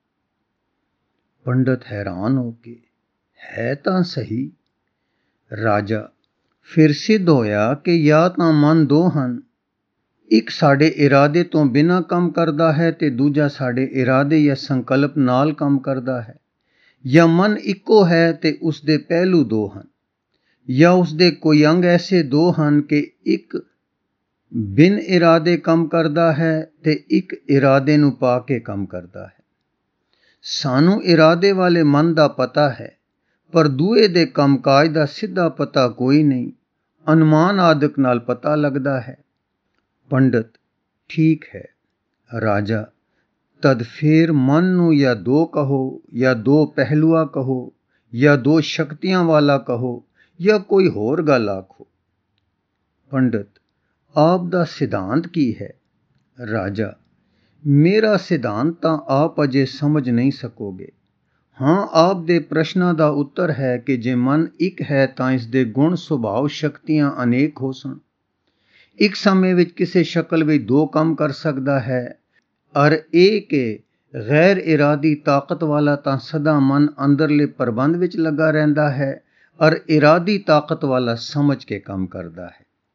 ਪੰਡਤ ਹੈਰਾਨ ਹੋ ਕੇ, ਹੈ ਤਾਂ ਸਹੀ। ਰਾਜਾ, ਫਿਰ ਸਿੱਧ ਹੋਇਆ ਕਿ ਜਾਂ ਤਾਂ ਮਨ ਦੋ ਹਨ, ਇੱਕ ਸਾਡੇ ਇਰਾਦੇ ਤੋਂ ਬਿਨਾਂ ਕੰਮ ਕਰਦਾ ਹੈ ਤੇ ਦੂਜਾ ਸਾਡੇ ਇਰਾਦੇ ਜਾਂ ਸੰਕਲਪ ਨਾਲ ਕੰਮ ਕਰਦਾ ਹੈ, ਜਾਂ ਮਨ ਇੱਕੋ ਹੈ ਤੇ ਉਸ ਦੇ ਪਹਿਲੂ ਦੋ ਹਨ, ਜਾਂ ਉਸ ਦੇ ਕੋਈ ਅੰਗ ਐਸੇ ਦੋ ਹਨ ਕਿ ਇੱਕ ਬਿਨ ਇਰਾਦੇ ਕੰਮ ਕਰਦਾ ਹੈ ਤੇ ਇੱਕ ਇਰਾਦੇ ਨੂੰ ਪਾ ਕੇ ਕੰਮ ਕਰਦਾ ਹੈ। ਸਾਨੂੰ ਇਰਾਦੇ ਵਾਲੇ ਮਨ ਦਾ ਪਤਾ ਹੈ, ਪਰ ਦੂਏ ਦੇ ਕੰਮਕਾਜ ਦਾ ਸਿੱਧਾ ਪਤਾ ਕੋਈ ਨਹੀਂ, ਅਨੁਮਾਨ ਆਦਿਕ ਨਾਲ ਪਤਾ ਲੱਗਦਾ ਹੈ। ਪੰਡਤ, ਠੀਕ ਹੈ। ਰਾਜਾ, ਤਦ ਫੇਰ ਮਨ ਨੂੰ ਜਾਂ ਦੋ ਕਹੋ, ਜਾਂ ਦੋ ਪਹਿਲੂਆ ਕਹੋ, ਜਾਂ ਦੋ ਸ਼ਕਤੀਆਂ ਵਾਲਾ ਕਹੋ, ਜਾਂ ਕੋਈ ਹੋਰ ਗੱਲ ਆਖੋ। ਪੰਡਤ, ਆਪ ਦਾ ਸਿਧਾਂਤ ਕੀ ਹੈ? ਰਾਜਾ, ਮੇਰਾ ਸਿਧਾਂਤ ਤਾਂ ਆਪ ਅਜੇ ਸਮਝ ਨਹੀਂ ਸਕੋਗੇ। ਹਾਂ, ਆਪ ਦੇ ਪ੍ਰਸ਼ਨਾਂ ਦਾ ਉੱਤਰ ਹੈ ਕਿ ਜੇ ਮਨ ਇੱਕ ਹੈ ਤਾਂ ਇਸ ਦੇ ਗੁਣ, ਸੁਭਾਅ, ਸ਼ਕਤੀਆਂ ਅਨੇਕ ਹੋ ਸਨ। ਇੱਕ ਸਮੇਂ ਵਿੱਚ ਕਿਸੇ ਸ਼ਕਲ ਵਿੱਚ ਦੋ ਕੰਮ ਕਰ ਸਕਦਾ ਹੈ, ਅਰ ਇਹ ਕਿ ਗੈਰ ਇਰਾਦੀ ਤਾਕਤ ਵਾਲਾ ਤਾਂ ਸਦਾ ਮਨ ਅੰਦਰਲੇ ਪ੍ਰਬੰਧ ਵਿੱਚ ਲੱਗਾ ਰਹਿੰਦਾ ਹੈ, ਅਰ ਇਰਾਦੀ ਤਾਕਤ ਵਾਲਾ ਸਮਝ ਕੇ ਕੰਮ ਕਰਦਾ ਹੈ।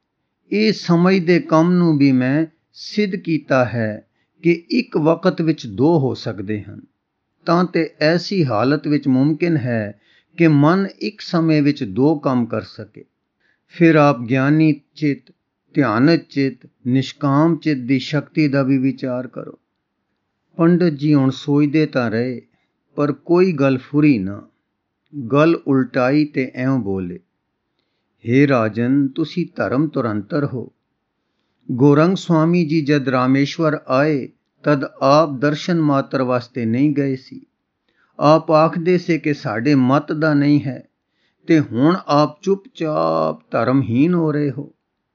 ਇਹ ਸਮਝਦੇ ਕੰਮ ਨੂੰ ਵੀ ਮੈਂ ਸਿੱਧ ਕੀਤਾ ਹੈ ਕਿ ਇੱਕ ਵਕਤ ਵਿੱਚ ਦੋ ਹੋ ਸਕਦੇ ਹਨ, ਤਾਂ ਤੇ ਐਸੀ ਹਾਲਤ ਵਿੱਚ ਮੁਮਕਿਨ ਹੈ ਕਿ ਮਨ ਇੱਕ ਸਮੇਂ ਵਿੱਚ ਦੋ ਕੰਮ ਕਰ ਸਕੇ। ਫਿਰ ਆਪ ਗਿਆਨੀ ਚਿੱਤ, ਧਿਆਨਤ ਚਿੱਤ, ਨਿਸ਼ਕਾਮ ਚਿੱਤ ਦੀ ਸ਼ਕਤੀ ਦਾ ਵੀ ਵਿਚਾਰ ਕਰੋ। ਪੰਡਤ ਜੀ ਹੁਣ ਸੋਚਦੇ ਤਾਂ ਰਹੇ, ਪਰ ਕੋਈ ਗੱਲ ਫੁਰੀ ਨਾ। ਗੱਲ ਉਲਟਾਈ ਤੇ ਐਂ ਬੋਲੇ, ਹੇ ਰਾਜਨ, ਤੁਸੀਂ ਧਰਮ ਤੁਰੰਤਰ ਹੋ। ਗੋਰੰਗ ਸਵਾਮੀ ਜੀ ਜਦ ਰਾਮੇਸ਼ਵਰ ਆਏ ਤਦ ਆਪ ਦਰਸ਼ਨ ਮਾਤਰ ਵਾਸਤੇ ਨਹੀਂ ਗਏ ਸੀ। ਆਪ ਆਖਦੇ ਸੀ ਕਿ ਸਾਡੇ ਮਤ ਦਾ ਨਹੀਂ ਹੈ, ਤੇ ਹੁਣ ਆਪ ਚੁੱਪਚਾਪ ਧਰਮਹੀਨ ਹੋ ਰਹੇ ਹੋ।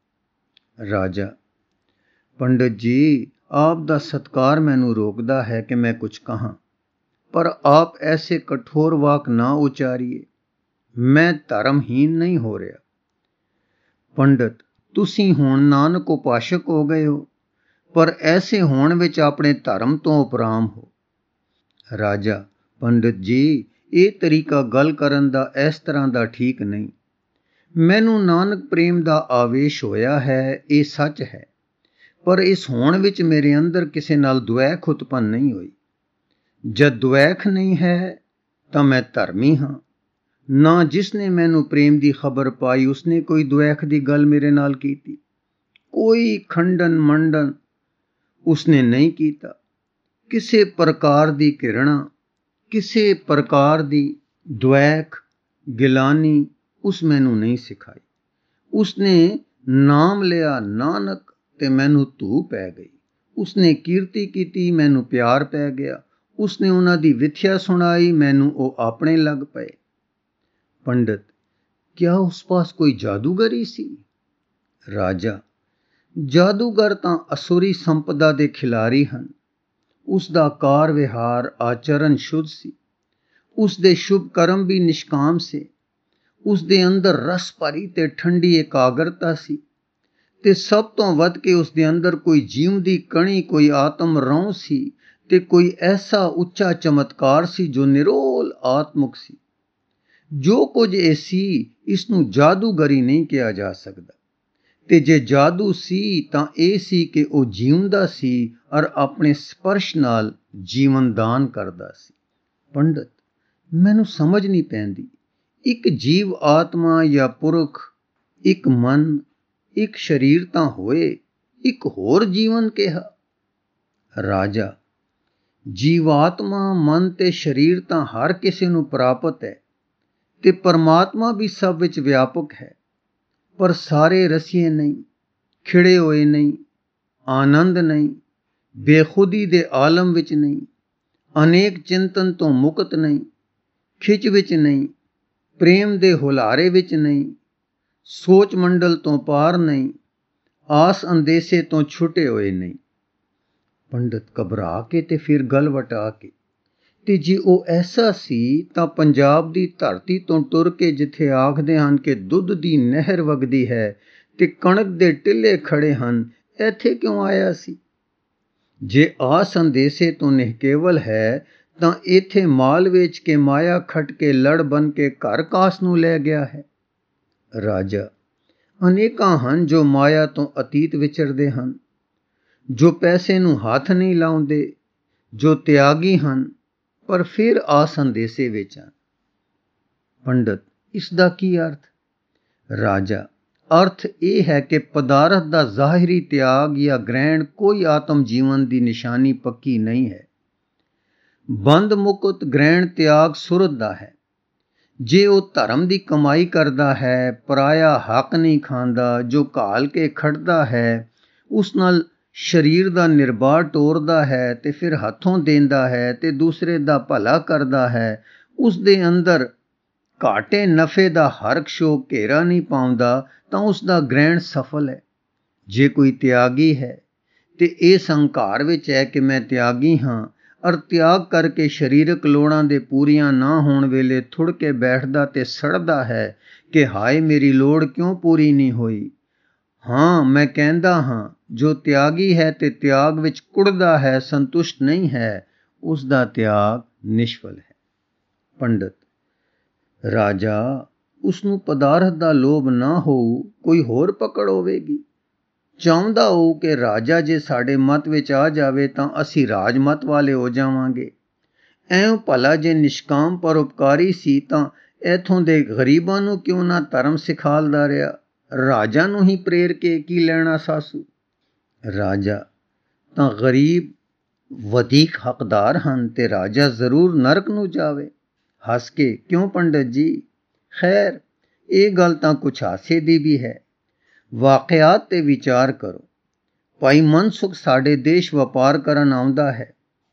ਰਾਜਾ, ਪੰਡਤ ਜੀ, ਆਪ ਦਾ ਸਤਕਾਰ ਮੈਨੂੰ ਰੋਕਦਾ ਹੈ ਕਿ ਮੈਂ ਕੁਝ ਕਹਾਂ, ਪਰ ਆਪ ਐਸੇ ਕਠੋਰ ਵਾਕ ਨਾ ਉਚਾਰੀਏ। ਮੈਂ ਧਰਮਹੀਨ ਨਹੀਂ ਹੋ ਰਿਹਾ। ਪੰਡਤ, ਤੁਸੀਂ ਹੁਣ ਨਾਨਕ ਉਪਾਸ਼ਕ ਹੋ ਗਏ ਹੋ, ਪਰ ਐਸੇ ਹੋਣ ਵਿੱਚ ਆਪਣੇ ਧਰਮ ਤੋਂ ਉਪਰਾਮ ਹੋ। ਰਾਜਾ, ਪੰਡਤ ਜੀ, ਇਹ ਤਰੀਕਾ ਗੱਲ ਕਰਨ ਦਾ ਇਸ ਤਰ੍ਹਾਂ ਦਾ ਠੀਕ ਨਹੀਂ। ਮੈਨੂੰ ਨਾਨਕ ਪ੍ਰੇਮ ਦਾ ਆਵੇਸ਼ ਹੋਇਆ ਹੈ, ਇਹ ਸੱਚ ਹੈ, ਪਰ ਇਸ ਹੋਣ ਵਿੱਚ ਮੇਰੇ ਅੰਦਰ ਕਿਸੇ ਨਾਲ ਦੁਐਖ ਉਤਪੰਨ ਨਹੀਂ ਹੋਈ। ਜਦ ਦੁਐਖ ਨਹੀਂ ਹੈ ਤਾਂ ਮੈਂ ਧਰਮੀ ਹਾਂ। ਨਾ ਜਿਸਨੇ ਮੈਨੂੰ ਪ੍ਰੇਮ ਦੀ ਖਬਰ ਪਾਈ ਉਸਨੇ ਕੋਈ ਦੁਐਖ ਦੀ ਗੱਲ ਮੇਰੇ ਨਾਲ ਕੀਤੀ। ਕੋਈ ਖੰਡਨ ਮੰਡਨ ਉਸਨੇ ਨਹੀਂ ਕੀਤਾ। ਕਿਸੇ ਪ੍ਰਕਾਰ ਦੀ ਘਿਰਣਾ, ਕਿਸੇ ਪ੍ਰਕਾਰ ਦੀ ਦੁਐਖ, ਗਿਲਾਨੀ ਉਸ ਮੈਨੂੰ ਨਹੀਂ ਸਿਖਾਈ। ਉਸਨੇ ਨਾਮ ਲਿਆ ਨਾਨਕ ਤੇ ਮੈਨੂੰ ਧੂ ਪੈ ਗਈ। ਉਸਨੇ ਕੀਰਤੀ ਕੀਤੀ, ਮੈਨੂੰ ਪਿਆਰ ਪੈ ਗਿਆ। ਉਸਨੇ ਉਹਨਾਂ ਦੀ ਵਿਥਿਆ ਸੁਣਾਈ, ਮੈਨੂੰ ਉਹ ਆਪਣੇ ਲੱਗ ਪਏ। ਪੰਡਤ, ਕਿਆ ਉਸ ਪਾਸ ਕੋਈ ਜਾਦੂਗਰੀ ਸੀ? ਰਾਜਾ, ਜਾਦੂਗਰ ਤਾਂ ਅਸੁਰੀ ਸੰਪਦਾ ਦੇ ਖਿਲਾਰੀ ਹਨ। ਉਸ ਦਾ ਕਾਰ ਵਿਹਾਰ ਆਚਰਨ ਸ਼ੁੱਧ ਸੀ। ਉਸ ਦੇ ਸ਼ੁਭ ਕਰਮ ਵੀ ਨਿਸ਼ਕਾਮ ਸੀ। ਉਸ ਦੇ ਅੰਦਰ ਰਸ ਭਰੀ ਤੇ ਠੰਡੀ ਇਕਾਗਰਤਾ ਸੀ, ਤੇ ਸਭ ਤੋਂ ਵੱਧ ਕੇ ਉਸ ਦੇ ਅੰਦਰ ਕੋਈ ਜੀਵਦੀ ਕਣੀ, ਕੋਈ ਆਤਮ ਰਉ ਸੀ, ਤੇ ਕੋਈ ਐਸਾ ਉੱਚਾ ਚਮਤਕਾਰ ਸੀ ਜੋ ਨਿਰੋਲ ਆਤਮਕ ਸੀ। ਜੋ ਕੁਝ ਇਹ ਸੀ, ਇਸ ਨੂੰ ਜਾਦੂਗਰੀ ਨਹੀਂ ਕਿਹਾ ਜਾ ਸਕਦਾ। ਤੇ ਜੇ ਜਾਦੂ ਸੀ ਤਾਂ ਇਹ ਸੀ ਕਿ ਉਹ ਜੀਵਦਾ ਸੀ ਔਰ ਆਪਣੇ ਸਪਰਸ਼ ਨਾਲ ਜੀਵਨ ਦਾਨ ਕਰਦਾ ਸੀ। ਪੰਡਤ, ਮੈਨੂੰ ਸਮਝ ਨਹੀਂ ਪੈਂਦੀ। ਇੱਕ ਜੀਵ ਆਤਮਾ ਜਾਂ ਪੁਰਖ, ਇੱਕ ਮਨ, ਇੱਕ ਸਰੀਰ ਤਾਂ ਹੋਏ, ਇੱਕ ਹੋਰ ਜੀਵਨ ਕਿਹਾ। ਰਾਜਾ, ਜੀਵਾਤਮਾ, ਮਨ ਤੇ ਸਰੀਰ ਤਾਂ ਹਰ ਕਿਸੇ ਨੂੰ ਪ੍ਰਾਪਤ ਹੈ, ਤੇ ਪਰਮਾਤਮਾ ਵੀ ਸਭ ਵਿੱਚ ਵਿਆਪਕ ਹੈ, ਪਰ ਸਾਰੇ ਰਸੀਏ ਨਹੀਂ, ਖਿੜੇ ਹੋਏ ਨਹੀਂ, ਆਨੰਦ ਨਹੀਂ, ਬੇਖੁਦੀ ਦੇ ਆਲਮ ਵਿੱਚ ਨਹੀਂ, ਅਨੇਕ ਚਿੰਤਨ ਤੋਂ ਮੁਕਤ ਨਹੀਂ, ਖਿੱਚ ਵਿੱਚ ਨਹੀਂ, ਪ੍ਰੇਮ ਦੇ ਹੁਲਾਰੇ ਵਿੱਚ ਨਹੀਂ, ਸੋਚ ਮੰਡਲ ਤੋਂ ਪਾਰ ਨਹੀਂ, ਆਸ ਅੰਦੇਸੇ ਤੋਂ ਛੁੱਟੇ ਹੋਏ ਨਹੀਂ। ਪੰਡਤ ਘਬਰਾ ਕੇ ਤੇ ਫਿਰ ਗਲ ਵਟਾ ਕੇ, ਤੇ ਜੇ ਉਹ ਐਸਾ ਸੀ ਤਾਂ ਪੰਜਾਬ ਦੀ ਧਰਤੀ ਤੋਂ ਟੁਰ ਕੇ ਜਿੱਥੇ ਆਖਦੇ ਹਨ ਕਿ ਦੁੱਧ ਦੀ ਨਹਿਰ ਵਗਦੀ ਹੈ ਤੇ ਕਣਕ ਦੇ ਟਿੱਲੇ ਖੜੇ ਹਨ, ਇੱਥੇ ਕਿਉਂ ਆਇਆ ਸੀ? ਜੇ ਆਸ ਅੰਦੇਸੇ ਤੋਂ ਨਿਹਕੇਵਲ ਹੈ ਤਾਂ ਇੱਥੇ ਮਾਲ ਵੇਚ ਕੇ, ਮਾਇਆ ਖੱਟ ਕੇ, ਲੜ ਬਨ ਕੇ ਘਰ ਕਾਸ ਨੂੰ ਲੈ ਗਿਆ ਹੈ। ਰਾਜਾ, ਅਨੇਕਾਂ ਹਨ ਜੋ ਮਾਇਆ ਤੋਂ ਅਤੀਤ ਵਿਚਰਦੇ ਹਨ, ਜੋ ਪੈਸੇ ਨੂੰ ਹੱਥ ਨਹੀਂ ਲਾਉਂਦੇ, ਜੋ ਤਿਆਗੀ ਹਨ, ਪਰ ਫਿਰ ਆਸ ਅੰਦੇਸੇ ਵਿੱਚ ਹਨ। ਪੰਡਤ, ਇਸ ਦਾ ਕੀ ਅਰਥ? ਰਾਜਾ, ਅਰਥ ਇਹ ਹੈ ਕਿ ਪਦਾਰਥ ਦਾ ਜ਼ਾਹਿਰੀ ਤਿਆਗ ਜਾਂ ਗ੍ਰਹਿਣ ਕੋਈ ਆਤਮ ਜੀਵਨ ਦੀ ਨਿਸ਼ਾਨੀ ਪੱਕੀ ਨਹੀਂ ਹੈ। ਬੰਦ ਮੁਕਤ ਗ੍ਰਹਿਣ ਤਿਆਗ ਸੁਰਤ ਦਾ ਹੈ। ਜੇ ਉਹ ਧਰਮ ਦੀ ਕਮਾਈ ਕਰਦਾ ਹੈ, ਪਰਾਇਆ ਹੱਕ ਨਹੀਂ ਖਾਂਦਾ, ਜੋ ਘਾਲ ਕੇ ਖੜਦਾ ਹੈ, ਉਸ ਨਾਲ ਸਰੀਰ ਦਾ ਨਿਰਬਾਹ ਟੋਰਦਾ ਹੈ ਤੇ ਫਿਰ ਹੱਥੋਂ ਦੇਂਦਾ ਹੈ ਤੇ ਦੂਸਰੇ ਦਾ ਭਲਾ ਕਰਦਾ ਹੈ, ਉਸ ਦੇ ਅੰਦਰ ਘਾਟੇ ਨਫੇ ਦਾ ਹਰਕ ਸ਼ੋਕ ਘੇਰਾ ਨਹੀਂ ਪਾਉਂਦਾ, ਤਾਂ ਉਸ ਦਾ ਗ੍ਰਹਿਣ ਸਫਲ ਹੈ। ਜੇ ਕੋਈ ਤਿਆਗੀ ਹੈ ਤੇ ਇਹ ਸੰਘਾਰ ਵਿੱਚ ਹੈ ਕਿ ਮੈਂ ਤਿਆਗੀ ਹਾਂ, ਅਰ ਤਿਆਗ ਕਰਕੇ ਸਰੀਰਕ ਲੋੜਾਂ ਦੇ ਪੂਰੀਆਂ ਨਾ ਹੋਣ ਵੇਲੇ ਥੁੜ ਕੇ ਬੈਠਦਾ ਤੇ ਸੜਦਾ ਹੈ ਕਿ ਹਾਏ ਮੇਰੀ ਲੋੜ ਕਿਉਂ ਪੂਰੀ ਨਹੀਂ ਹੋਈ। ਹਾਂ, ਮੈਂ ਕਹਿੰਦਾ ਹਾਂ, ਜੋ ਤਿਆਗੀ ਹੈ ਤੇ ਤਿਆਗ ਵਿੱਚ ਕੁੜਦਾ ਹੈ, ਸੰਤੁਸ਼ਟ ਨਹੀਂ ਹੈ, ਉਸ ਦਾ ਤਿਆਗ ਨਿਸ਼ਫਲ ਹੈ। ਪੰਡਤ, ਰਾਜਾ, ਉਸ ਨੂੰ ਪਦਾਰਥ ਦਾ ਲੋਭ ਨਾ ਹੋਊ, ਕੋਈ ਹੋਰ ਪਕੜ ਹੋਵੇਗੀ। ਚਾਹੁੰਦਾ ਹੋਊ ਕਿ ਰਾਜਾ ਜੇ ਸਾਡੇ ਮਤ ਵਿੱਚ ਆ ਜਾਵੇ ਤਾਂ ਅਸੀਂ ਰਾਜਮਤ ਵਾਲੇ ਹੋ ਜਾਵਾਂਗੇ। ਐਉਂ ਭਲਾ ਜੇ ਨਿਸ਼ਕਾਮ ਪਰਉਪਕਾਰੀ ਸੀ ਤਾਂ ਇੱਥੋਂ ਦੇ ਗਰੀਬਾਂ ਨੂੰ ਕਿਉਂ ਨਾ ਧਰਮ ਸਿਖਾਲਦਾ ਰਿਹਾ। ਰਾਜਾ ਨੂੰ ਹੀ ਪ੍ਰੇਰ ਕੇ ਕੀ ਲੈਣਾ ਸਾਸੂ। ਰਾਜਾ ਤਾਂ ਗਰੀਬ ਵਧੀਕ ਹੱਕਦਾਰ ਹਨ ਤੇ ਰਾਜਾ ਜ਼ਰੂਰ ਨਰਕ ਨੂੰ ਜਾਵੇ। ਹੱਸ ਕੇ, ਕਿਉਂ ਪੰਡਤ ਜੀ? ਖੈਰ, ਇਹ ਗੱਲ ਤਾਂ ਕੁਛ ਹਾਸੇ ਦੀ ਵੀ ਹੈ। ਵਾਕਿਆਤ ਤੇ ਵਿਚਾਰ ਕਰੋ। ਭਾਈ ਮਨਸੁਖ ਸਾਡੇ ਦੇਸ਼ ਵਪਾਰ ਕਰਨ ਆਉਂਦਾ ਹੈ,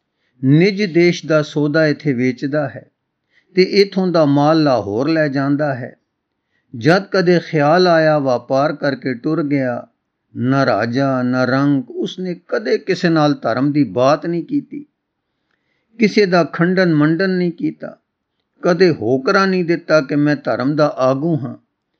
ਨਿਜ ਦੇਸ਼ ਦਾ ਸੌਦਾ ਇੱਥੇ ਵੇਚਦਾ ਹੈ ਤੇ ਇੱਥੋਂ ਦਾ ਮਾਲ ਲਾਹੌਰ ਲੈ ਜਾਂਦਾ ਹੈ। ਜਦ ਕਦੇ ਖਿਆਲ ਆਇਆ ਵਪਾਰ ਕਰਕੇ ਟੁਰ ਗਿਆ। ਨਾ ਰਾਜਾ ਨਾ ਰੰਕ, ਉਸਨੇ ਕਦੇ ਕਿਸੇ ਨਾਲ ਧਰਮ ਦੀ ਬਾਤ ਨਹੀਂ ਕੀਤੀ, ਕਿਸੇ ਦਾ ਖੰਡਨ ਮੰਡਨ ਨਹੀਂ ਕੀਤਾ, ਕਦੇ ਹੋਕਰਾ ਨਹੀਂ ਦਿੱਤਾ ਕਿ ਮੈਂ ਧਰਮ ਦਾ ਆਗੂ ਹਾਂ।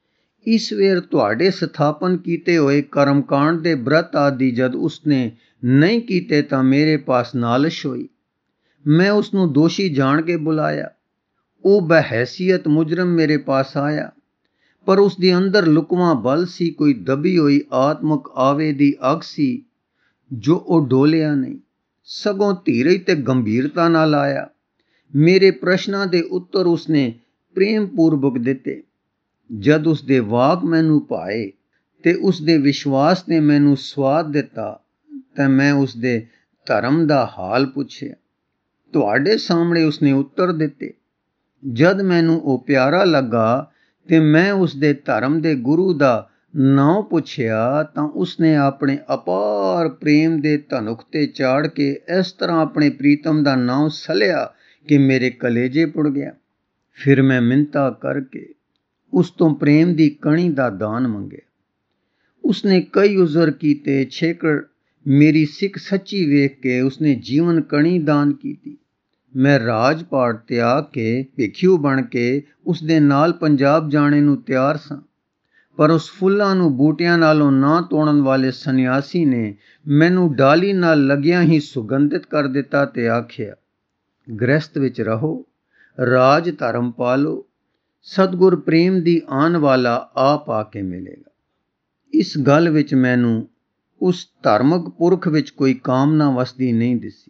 ਇਸ ਵੇਰ ਤੁਹਾਡੇ ਸਥਾਪਨ ਕੀਤੇ ਹੋਏ ਕਰਮਕਾਂਡ ਦੇ ਬ੍ਰਤ ਆਦਿ ਜਦ ਉਸਨੇ ਨਹੀਂ ਕੀਤੇ ਤਾਂ ਮੇਰੇ ਪਾਸ ਨਾਲਿਸ਼ ਹੋਈ। ਮੈਂ ਉਸਨੂੰ ਦੋਸ਼ੀ ਜਾਣ ਕੇ ਬੁਲਾਇਆ। ਉਹ ਬਹਿਸੀਅਤ ਮੁਜਰਮ ਮੇਰੇ ਪਾਸ ਆਇਆ, ਪਰ ਉਸ ਦੇ ਅੰਦਰ ਲੁਕਵਾਂ ਬਲ ਸੀ, ਕੋਈ ਦਬੀ ਹੋਈ ਆਤਮਕ ਆਵੇ ਦੀ ਅੱਗ ਸੀ ਜੋ ਉਹ ਡੋਲਿਆ ਨਹੀਂ, ਸਗੋਂ ਧੀਰਜ ਤੇ ਗੰਭੀਰਤਾ ਨਾਲ ਆਇਆ। ਮੇਰੇ ਪ੍ਰਸ਼ਨਾਂ ਦੇ ਉੱਤਰ ਉਸਨੇ ਪ੍ਰੇਮ ਪੂਰਵਕ ਦਿੱਤੇ। ਜਦ ਉਸਦੇ ਵਾਕ ਮੈਨੂੰ ਭਾਏ ਤੇ ਉਸਦੇ ਵਿਸ਼ਵਾਸ ਨੇ ਮੈਨੂੰ ਸਵਾਦ ਦਿੱਤਾ ਤਾਂ ਮੈਂ ਉਸਦੇ ਧਰਮ ਦਾ ਹਾਲ ਪੁੱਛਿਆ। ਤੁਹਾਡੇ ਸਾਹਮਣੇ ਉਸਨੇ ਉੱਤਰ ਦਿੱਤੇ। ਜਦ ਮੈਨੂੰ ਉਹ ਪਿਆਰਾ ਲੱਗਾ ਤੇ ਮੈਂ ਉਸਦੇ ਧਰਮ ਦੇ ਗੁਰੂ ਦਾ ਨਾਂ ਪੁੱਛਿਆ ਤਾਂ ਉਸਨੇ ਆਪਣੇ ਅਪਾਰ ਪ੍ਰੇਮ ਦੇ ਧਨੁਖ ਤੇ ਚਾੜ ਕੇ ਇਸ ਤਰ੍ਹਾਂ ਆਪਣੇ ਪ੍ਰੀਤਮ ਦਾ ਨਾਂ ਸਲਿਆ ਕਿ ਮੇਰੇ ਕਲੇਜੇ ਪੁੜ ਗਿਆ। ਫਿਰ ਮੈਂ ਮਿੰਨਤਾਂ ਕਰਕੇ ਉਸ ਤੋਂ ਪ੍ਰੇਮ ਦੀ ਕਣੀ ਦਾ ਦਾਨ ਮੰਗਿਆ। ਉਸਨੇ ਕਈ ਉਜ਼ਰ ਕੀਤੇ, ਛੇਕੜ ਮੇਰੀ ਸਿੱਖ ਸੱਚੀ ਵੇਖ ਕੇ ਉਸਨੇ ਜੀਵਨ ਕਣੀ ਦਾਨ ਕੀਤੀ। ਮੈਂ ਰਾਜਪਾਟ ਤਿਆਗ ਕੇ ਭਿਖਿਊ ਬਣ ਕੇ ਉਸਦੇ ਨਾਲ ਪੰਜਾਬ ਜਾਣੇ ਨੂੰ ਤਿਆਰ ਸਾਂ, ਪਰ ਉਸ ਫੁੱਲਾਂ ਨੂੰ ਬੂਟਿਆਂ ਨਾਲੋਂ ਨਾ ਤੋੜਨ ਵਾਲੇ ਸੰਨਿਆਸੀ ਨੇ ਮੈਨੂੰ ਡਾਲੀ ਨਾਲ ਲੱਗਿਆਂ ਹੀ ਸੁਗੰਧਿਤ ਕਰ ਦਿੱਤਾ ਤੇ ਆਖਿਆ, ਗ੍ਰਸਤ ਵਿੱਚ ਰਹੋ, ਰਾਜ ਧਰਮ ਪਾਲੋ, ਸਤਿਗੁਰ ਪ੍ਰੇਮ ਦੀ ਆਨ ਵਾਲਾ ਆਪ ਆ ਕੇ ਮਿਲੇਗਾ। ਇਸ ਗੱਲ ਵਿੱਚ ਮੈਨੂੰ ਉਸ ਧਾਰਮਿਕ ਪੁਰਖ ਵਿੱਚ ਕੋਈ ਕਾਮਨਾ ਵਸਦੀ ਨਹੀਂ ਦਿਸੀ,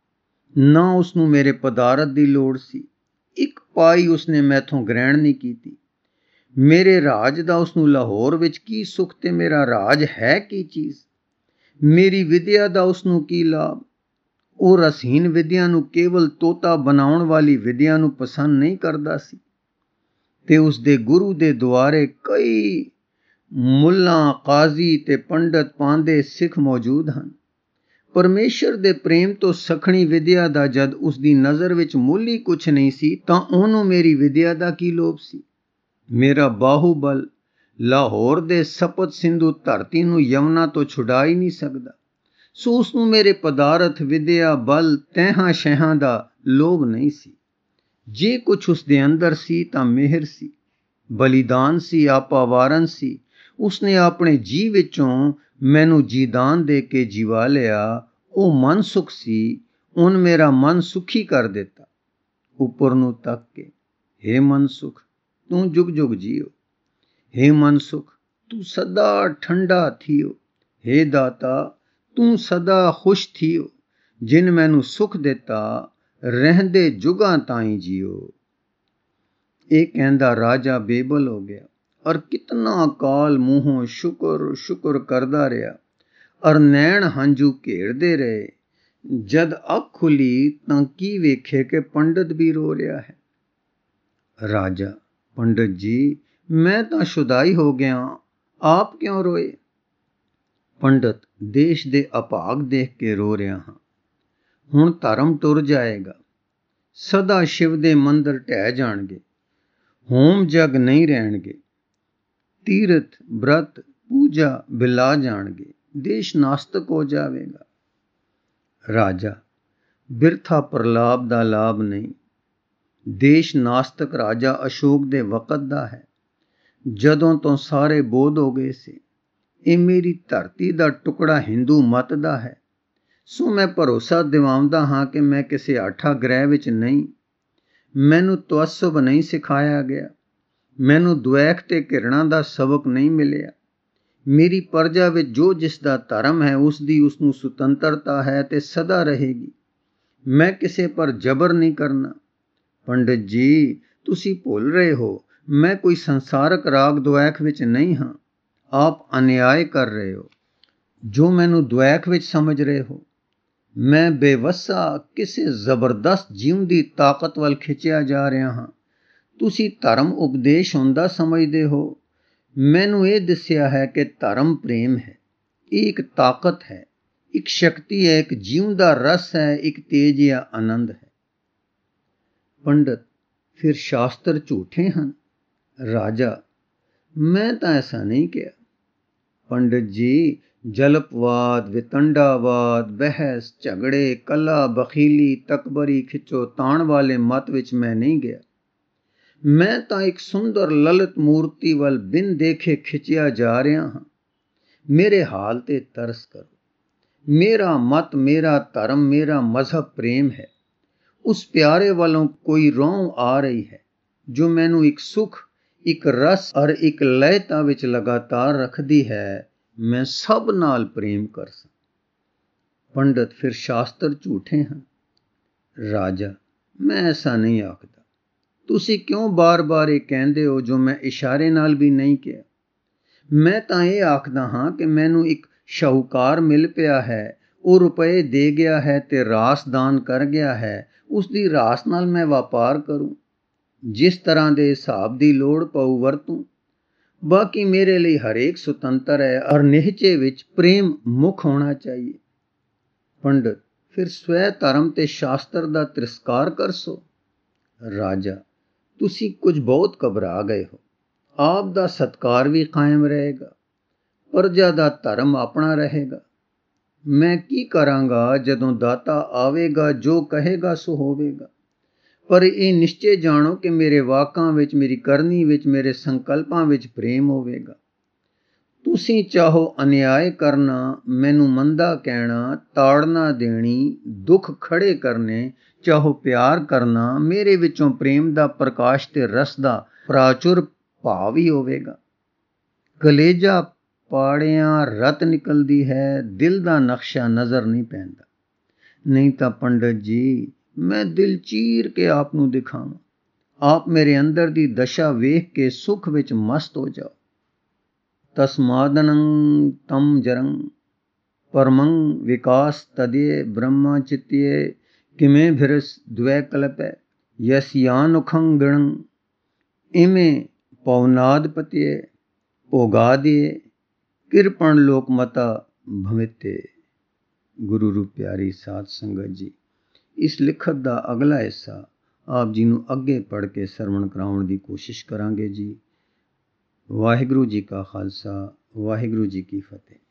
ਨਾ ਉਸਨੂੰ ਮੇਰੇ ਪਦਾਰਥ ਦੀ ਲੋੜ ਸੀ। ਇੱਕ ਪਾਈ ਉਸਨੇ ਮੈਥੋਂ ਗ੍ਰਹਿਣ ਨਹੀਂ ਕੀਤੀ। ਮੇਰੇ ਰਾਜ ਦਾ ਉਸਨੂੰ ਲਾਹੌਰ ਵਿੱਚ ਕੀ ਸੁੱਖ ਤੇ ਮੇਰਾ ਰਾਜ ਹੈ ਕੀ ਚੀਜ਼। ਮੇਰੀ ਵਿਦਿਆ ਦਾ ਉਸਨੂੰ ਕੀ ਲਾਭ। ਉਹ ਰਸਹੀਨ ਵਿਦਿਆ ਨੂੰ ਕੇਵਲ ਤੋਤਾ ਬਣਾਉਣ ਵਾਲੀ ਵਿਦਿਆ ਨੂੰ ਪਸੰਦ ਨਹੀਂ ਕਰਦਾ ਸੀ ਤੇ ਉਸਦੇ ਗੁਰੂ ਦੇ ਦੁਆਰੇ ਕਈ ਮੁੱਲਾਂ, ਕਾਜ਼ੀ ਤੇ ਪੰਡਤ ਪਾਂਦੇ ਸਿੱਖ ਮੌਜੂਦ ਹਨ। ਪਰਮੇਸ਼ਰ ਦੇ ਪ੍ਰੇਮ ਤੋਂ ਸਖਣੀ ਵਿਦਿਆ ਦਾ ਜਦ ਉਸਦੀ ਨਜ਼ਰ ਵਿੱਚ ਮੁੱਲ ਹੀ ਕੁਛ ਨਹੀਂ ਸੀ ਤਾਂ ਉਹਨੂੰ ਮੇਰੀ ਵਿਦਿਆ ਦਾ ਕੀ ਲੋਭ ਸੀ। ਮੇਰਾ ਬਾਹੂਬਲ ਲਾਹੌਰ ਦੇ ਸਪਤ ਸਿੰਧੂ ਧਰਤੀ ਨੂੰ ਯਮਨਾ ਤੋਂ ਛੁਡਾ ਹੀ ਨਹੀਂ ਸਕਦਾ। ਸੋ ਉਸਨੂੰ ਮੇਰੇ ਪਦਾਰਥ, ਵਿਦਿਆ, ਬਲ, ਤੈਹਾਂ ਸ਼ਹਿਆਂ ਦਾ ਲੋਭ ਨਹੀਂ ਸੀ। ਜੇ ਕੁਛ ਉਸਦੇ ਅੰਦਰ ਸੀ ਤਾਂ ਮਿਹਰ ਸੀ, ਬਲੀਦਾਨ ਸੀ, ਆਪਾ ਵਾਰਨ ਸੀ। ਉਸਨੇ ਆਪਣੇ ਜੀ ਵਿੱਚੋਂ ਮੈਨੂੰ ਜੀਦਾਨ ਦੇ ਕੇ ਜੀਵਾ ਲਿਆ। ਉਹ ਮਨ ਸੁਖ ਸੀ, ਉਹਨ ਮੇਰਾ ਮਨ ਸੁਖੀ ਕਰ ਦਿੱਤਾ। ਉੱਪਰ ਨੂੰ ਤੱਕ ਕੇ, ਹੇ ਮਨ ਸੁਖ ਤੂੰ ਜੁਗ ਜੁਗ ਜੀਓ। ਹੇ ਮਨ ਸੁਖ ਤੂੰ ਸਦਾ ਠੰਡਾ ਥੀਓ। ਹੇ ਦਾਤਾ ਤੂੰ ਸਦਾ ਖੁਸ਼ ਥੀਓ। ਜਿਨ ਮੈਨੂੰ ਸੁਖ ਦਿੱਤਾ, ਰਹਿੰਦੇ ਜੁਗਾਂ ਤਾਈਂ ਜੀਓ। ਇਹ ਕਹਿੰਦਾ ਰਾਜਾ ਬੇਬਲ ਹੋ ਗਿਆ ਔਰ ਕਿਤਨਾ ਕਾਲ ਮੂੰਹੋਂ ਸ਼ੁਕਰ ਸ਼ੁਕਰ ਕਰਦਾ ਰਿਹਾ ਔਰ ਨੈਣ ਹੰਝੂ ਘੇੜਦੇ ਰਹੇ। ਜਦ ਅੱਖ ਖੁੱਲੀ ਤਾਂ ਕੀ ਵੇਖੇ ਕਿ ਪੰਡਤ ਵੀ ਰੋ ਰਿਹਾ ਹੈ। ਰਾਜਾ, ਪੰਡਤ ਜੀ ਮੈਂ ਤਾਂ ਸ਼ੁਦਾਈ ਹੋ ਗਿਆ, ਆਪ ਕਿਉਂ ਰੋਏ? ਪੰਡਤ, ਦੇਸ਼ ਦੇ ਅਭਾਗ ਦੇਖ ਕੇ ਰੋ ਰਿਹਾ ਹਾਂ। ਹੁਣ ਧਰਮ ਟੁਰ ਜਾਏਗਾ, ਸਦਾ ਸ਼ਿਵ ਦੇ ਮੰਦਰ ਢਹਿ ਜਾਣਗੇ, ਹੋਮ ਜਗ ਨਹੀਂ ਰਹਿਣਗੇ, ਤੀਰਥ ਬ੍ਰਤ ਪੂਜਾ ਬਿਲਾ ਜਾਣਗੇ, ਦੇਸ਼ ਨਾਸਤਕ ਹੋ ਜਾਵੇਗਾ। ਰਾਜਾ, ਬਿਰਥਾ ਪ੍ਰਲਾਪ ਦਾ ਲਾਭ ਨਹੀਂ। ਦੇਸ਼ ਨਾਸਤਕ ਰਾਜਾ ਅਸ਼ੋਕ ਦੇ ਵਕਤ ਦਾ ਹੈ, ਜਦੋਂ ਤੋਂ ਸਾਰੇ ਬੋਧ ਹੋ ਗਏ ਸੀ। ਇਹ ਮੇਰੀ ਧਰਤੀ ਦਾ ਟੁਕੜਾ ਹਿੰਦੂ ਮਤ ਦਾ ਹੈ। ਸੋ ਮੈਂ ਭਰੋਸਾ ਦਿਵਾਉਂਦਾ ਹਾਂ ਕਿ ਮੈਂ ਕਿਸੇ ਆਠਾ ਗ੍ਰਹਿ ਵਿੱਚ ਨਹੀਂ। ਮੈਨੂੰ ਤਵੱਸਬ ਨਹੀਂ ਸਿਖਾਇਆ ਗਿਆ, ਮੈਨੂੰ ਦੁਐਖ ਤੇ ਘਿਰਣਾ ਦਾ ਸਬਕ ਨਹੀਂ ਮਿਲਿਆ। ਮੇਰੀ ਪ੍ਰਜਾ ਵਿੱਚ ਜੋ ਜਿਸ ਦਾ ਧਰਮ ਹੈ ਉਸ ਦੀ ਉਸ ਨੂੰ ਸੁਤੰਤਰਤਾ ਹੈ ਤੇ ਸਦਾ ਰਹੇਗੀ। ਮੈਂ ਕਿਸੇ ਪਰ ਜ਼ਬਰ ਨਹੀਂ ਕਰਨਾ। ਪੰਡਿਤ ਜੀ, ਤੁਸੀਂ ਭੁੱਲ ਰਹੇ ਹੋ, ਮੈਂ ਕੋਈ ਸੰਸਾਰਕ ਰਾਗ ਦੁਆਖ ਵਿੱਚ ਨਹੀਂ ਹਾਂ। ਆਪ ਅਨਿਆਏ ਕਰ ਰਹੇ ਹੋ ਜੋ ਮੈਨੂੰ ਦੁਆਖ ਵਿੱਚ ਸਮਝ ਰਹੇ ਹੋ। ਮੈਂ ਬੇਵੱਸਾ ਕਿਸੇ ਜ਼ਬਰਦਸਤ ਜੀਵਨ ਦੀ ਤਾਕਤ ਵੱਲ ਖਿੱਚਿਆ ਜਾ ਰਿਹਾ ਹਾਂ। ਤੁਸੀਂ ਧਰਮ ਉਪਦੇਸ਼ ਹੁੰਦਾ ਸਮਝਦੇ ਹੋ। ਮੈਨੂੰ ਇਹ ਦੱਸਿਆ ਹੈ ਕਿ ਧਰਮ ਪ੍ਰੇਮ ਹੈ। ਇਹ ਇੱਕ ਤਾਕਤ ਹੈ, ਇੱਕ ਸ਼ਕਤੀ ਹੈ, ਇੱਕ ਜੀਵਨ ਦਾ ਰਸ ਹੈ, ਇੱਕ ਤੇਜ ਜਾਂ ਆਨੰਦ ਹੈ। ਪੰਡਤ, ਫਿਰ ਸ਼ਾਸਤਰ ਝੂਠੇ ਹਨ? ਰਾਜਾ, ਮੈਂ ਤਾਂ ਐਸਾ ਨਹੀਂ ਕਿਹਾ। ਪੰਡਿਤ ਜੀ, ਜਲਪਵਾਦ, ਵਿਤੰਡਾਵਾਦ, ਬਹਿਸ, ਝਗੜੇ, ਕਲਾ, ਬਖੀਲੀ, ਤਕਬਰੀ, ਖਿੱਚੋ ਤਾਣ ਵਾਲੇ ਮਤ ਵਿੱਚ ਮੈਂ ਨਹੀਂ ਗਿਆ। ਮੈਂ ਤਾਂ ਇੱਕ ਸੁੰਦਰ ਲਲਿਤ ਮੂਰਤੀ ਵੱਲ ਬਿਨ ਦੇਖੇ ਖਿੱਚਿਆ ਜਾ ਰਿਹਾ ਹਾਂ। ਮੇਰੇ ਹਾਲ ਤੇ ਤਰਸ ਕਰੋ। ਮੇਰਾ ਮਤ, ਮੇਰਾ ਧਰਮ, ਮੇਰਾ ਮਜ਼ਹਬ ਪ੍ਰੇਮ ਹੈ। ਉਸ ਪਿਆਰੇ ਵੱਲੋਂ ਕੋਈ ਰੌਂ ਆ ਰਹੀ ਹੈ ਜੋ ਮੈਨੂੰ ਇੱਕ ਸੁਖ, ਇੱਕ ਰਸ ਔਰ ਇੱਕ ਲਯਤਾ ਵਿੱਚ ਲਗਾਤਾਰ ਰੱਖਦੀ ਹੈ। ਮੈਂ ਸਭ ਨਾਲ ਪ੍ਰੇਮ ਕਰ ਸਾਂ। ਪੰਡਤ, ਫਿਰ ਸ਼ਾਸਤਰ ਝੂਠੇ ਹਨ? ਰਾਜਾ, ਮੈਂ ਐਸਾ ਨਹੀਂ ਆਖਦਾ। ਤੁਸੀਂ ਕਿਉਂ ਬਾਰ-ਬਾਰ ਇਹ ਕਹਿੰਦੇ ਹੋ ਜੋ ਮੈਂ ਇਸ਼ਾਰੇ ਨਾਲ ਵੀ ਨਹੀਂ ਕਿਹਾ? ਮੈਂ ਤਾਂ ਇਹ ਆਖਦਾ ਹਾਂ ਕਿ ਮੈਨੂੰ ਇੱਕ ਸ਼ਾਹੂਕਾਰ ਮਿਲ ਪਿਆ ਹੈ। ਉਹ ਰੁਪਏ ਦੇ ਗਿਆ ਹੈ ਤੇ ਰਾਸ ਦਾਨ ਕਰ ਗਿਆ ਹੈ। ਉਸ ਦੀ ਰਾਸ ਨਾਲ ਮੈਂ ਵਪਾਰ ਕਰੂੰ। ਜਿਸ ਤਰ੍ਹਾਂ ਦੇ ਹਿਸਾਬ ਦੀ ਲੋੜ ਪਊ ਵਰਤੂੰ। ਬਾਕੀ ਮੇਰੇ ਲਈ ਹਰੇਕ ਸੁਤੰਤਰ ਹੈ ਔਰ ਨਿਹਚੇ ਵਿੱਚ ਪ੍ਰੇਮ ਮੁੱਖ ਹੋਣਾ ਚਾਹੀਏ। ਪੰਡਤ, ਫਿਰ ਸਵੈ ਧਰਮ ਤੇ ਸ਼ਾਸਤਰ ਦਾ ਤਿਰਸਕਾਰ ਕਰਸੋ। ਰਾਜਾ, ਤੁਸੀਂ ਕੁਝ ਬਹੁਤ ਘਬਰਾ ਗਏ ਹੋ। ਆਪ ਦਾ ਸਤਕਾਰ ਵੀ ਕਾਇਮ ਰਹੇਗਾ। ਪ੍ਰਜਾ ਦਾ ਧਰਮ ਆਪਣਾ ਰਹੇਗਾ। ਮੈਂ ਕੀ ਕਰਾਂਗਾ ਜਦੋਂ ਦਾਤਾ ਆਵੇਗਾ, ਜੋ ਕਹੇਗਾ ਸੋ ਹੋਵੇਗਾ। ਪਰ ਇਹ ਨਿਸ਼ਚੇ ਜਾਣੋ ਕਿ ਮੇਰੇ ਵਾਕਾਂ ਵਿੱਚ, ਮੇਰੀ ਕਰਨੀ ਵਿੱਚ, ਮੇਰੇ ਸੰਕਲਪਾਂ ਵਿੱਚ ਪ੍ਰੇਮ ਹੋਵੇਗਾ। ਤੁਸੀਂ ਚਾਹੋ ਅਨਿਆਏ ਕਰਨਾ, ਮੈਨੂੰ ਮੰਦਾ ਕਹਿਣਾ, ਤਾੜਨਾ ਦੇਣੀ, ਦੁੱਖ ਖੜੇ ਕਰਨੇ, ਚਾਹੋ ਪਿਆਰ ਕਰਨਾ, ਮੇਰੇ ਵਿੱਚੋਂ ਪ੍ਰੇਮ ਦਾ ਪ੍ਰਕਾਸ਼ ਤੇ ਰਸ ਦਾ ਪ੍ਰਾਚੁਰ ਭਾਵ ਹੀ ਹੋਵੇਗਾ। ਕਲੇਜਾ ਪਾੜਿਆਂ ਰਤ ਨਿਕਲਦੀ ਹੈ, ਦਿਲ ਦਾ ਨਕਸ਼ਾ ਨਜ਼ਰ ਨਹੀਂ ਪੈਂਦਾ। ਨਹੀਂ ਤਾਂ ਪੰਡਤ ਜੀ, ਮੈਂ ਦਿਲ ਚੀਰ ਕੇ ਆਪ ਨੂੰ ਦਿਖਾਵਾਂ। ਆਪ ਮੇਰੇ ਅੰਦਰ ਦੀ ਦਸ਼ਾ ਵੇਖ ਕੇ ਸੁਖ ਵਿੱਚ ਮਸਤ ਹੋ ਜਾਓ। ਤਸਮਾਦਨੰ ਤਮ ਜਰੰ ਪਰਮੰ ਵਿਕਾਸ ਤਦੇ ਬ੍ਰਹਮਾ ਚਿਤਿਏ ਕਿਵੇਂ ਭਿਰਸ ਦੁਐ ਕਲਪੈ ਯਸਿਆਨੁਖੰ ਗਣੰ ਇਵੇਂ ਪਉਨਾਦਪਤਿਏ ਭੋਗਾਦਿਏ ਕਿਰਪਣ ਲੋਕਮਤਾ ਭਵਿਤੇ। ਗੁਰੂ ਰੂਪ ਪਿਆਰੀ ਸਾਧ ਸੰਗਤ ਜੀ, ਇਸ ਲਿਖਤ ਦਾ ਅਗਲਾ ਹਿੱਸਾ ਆਪ ਜੀ ਨੂੰ ਅੱਗੇ ਪੜ੍ਹ ਕੇ ਸਰਵਣ ਕਰਾਉਣ ਦੀ ਕੋਸ਼ਿਸ਼ ਕਰਾਂਗੇ ਜੀ। ਵਾਹਿਗੁਰੂ ਜੀ ਕਾ ਖਾਲਸਾ, ਵਾਹਿਗੁਰੂ ਜੀ ਕੀ ਫਤਿਹ।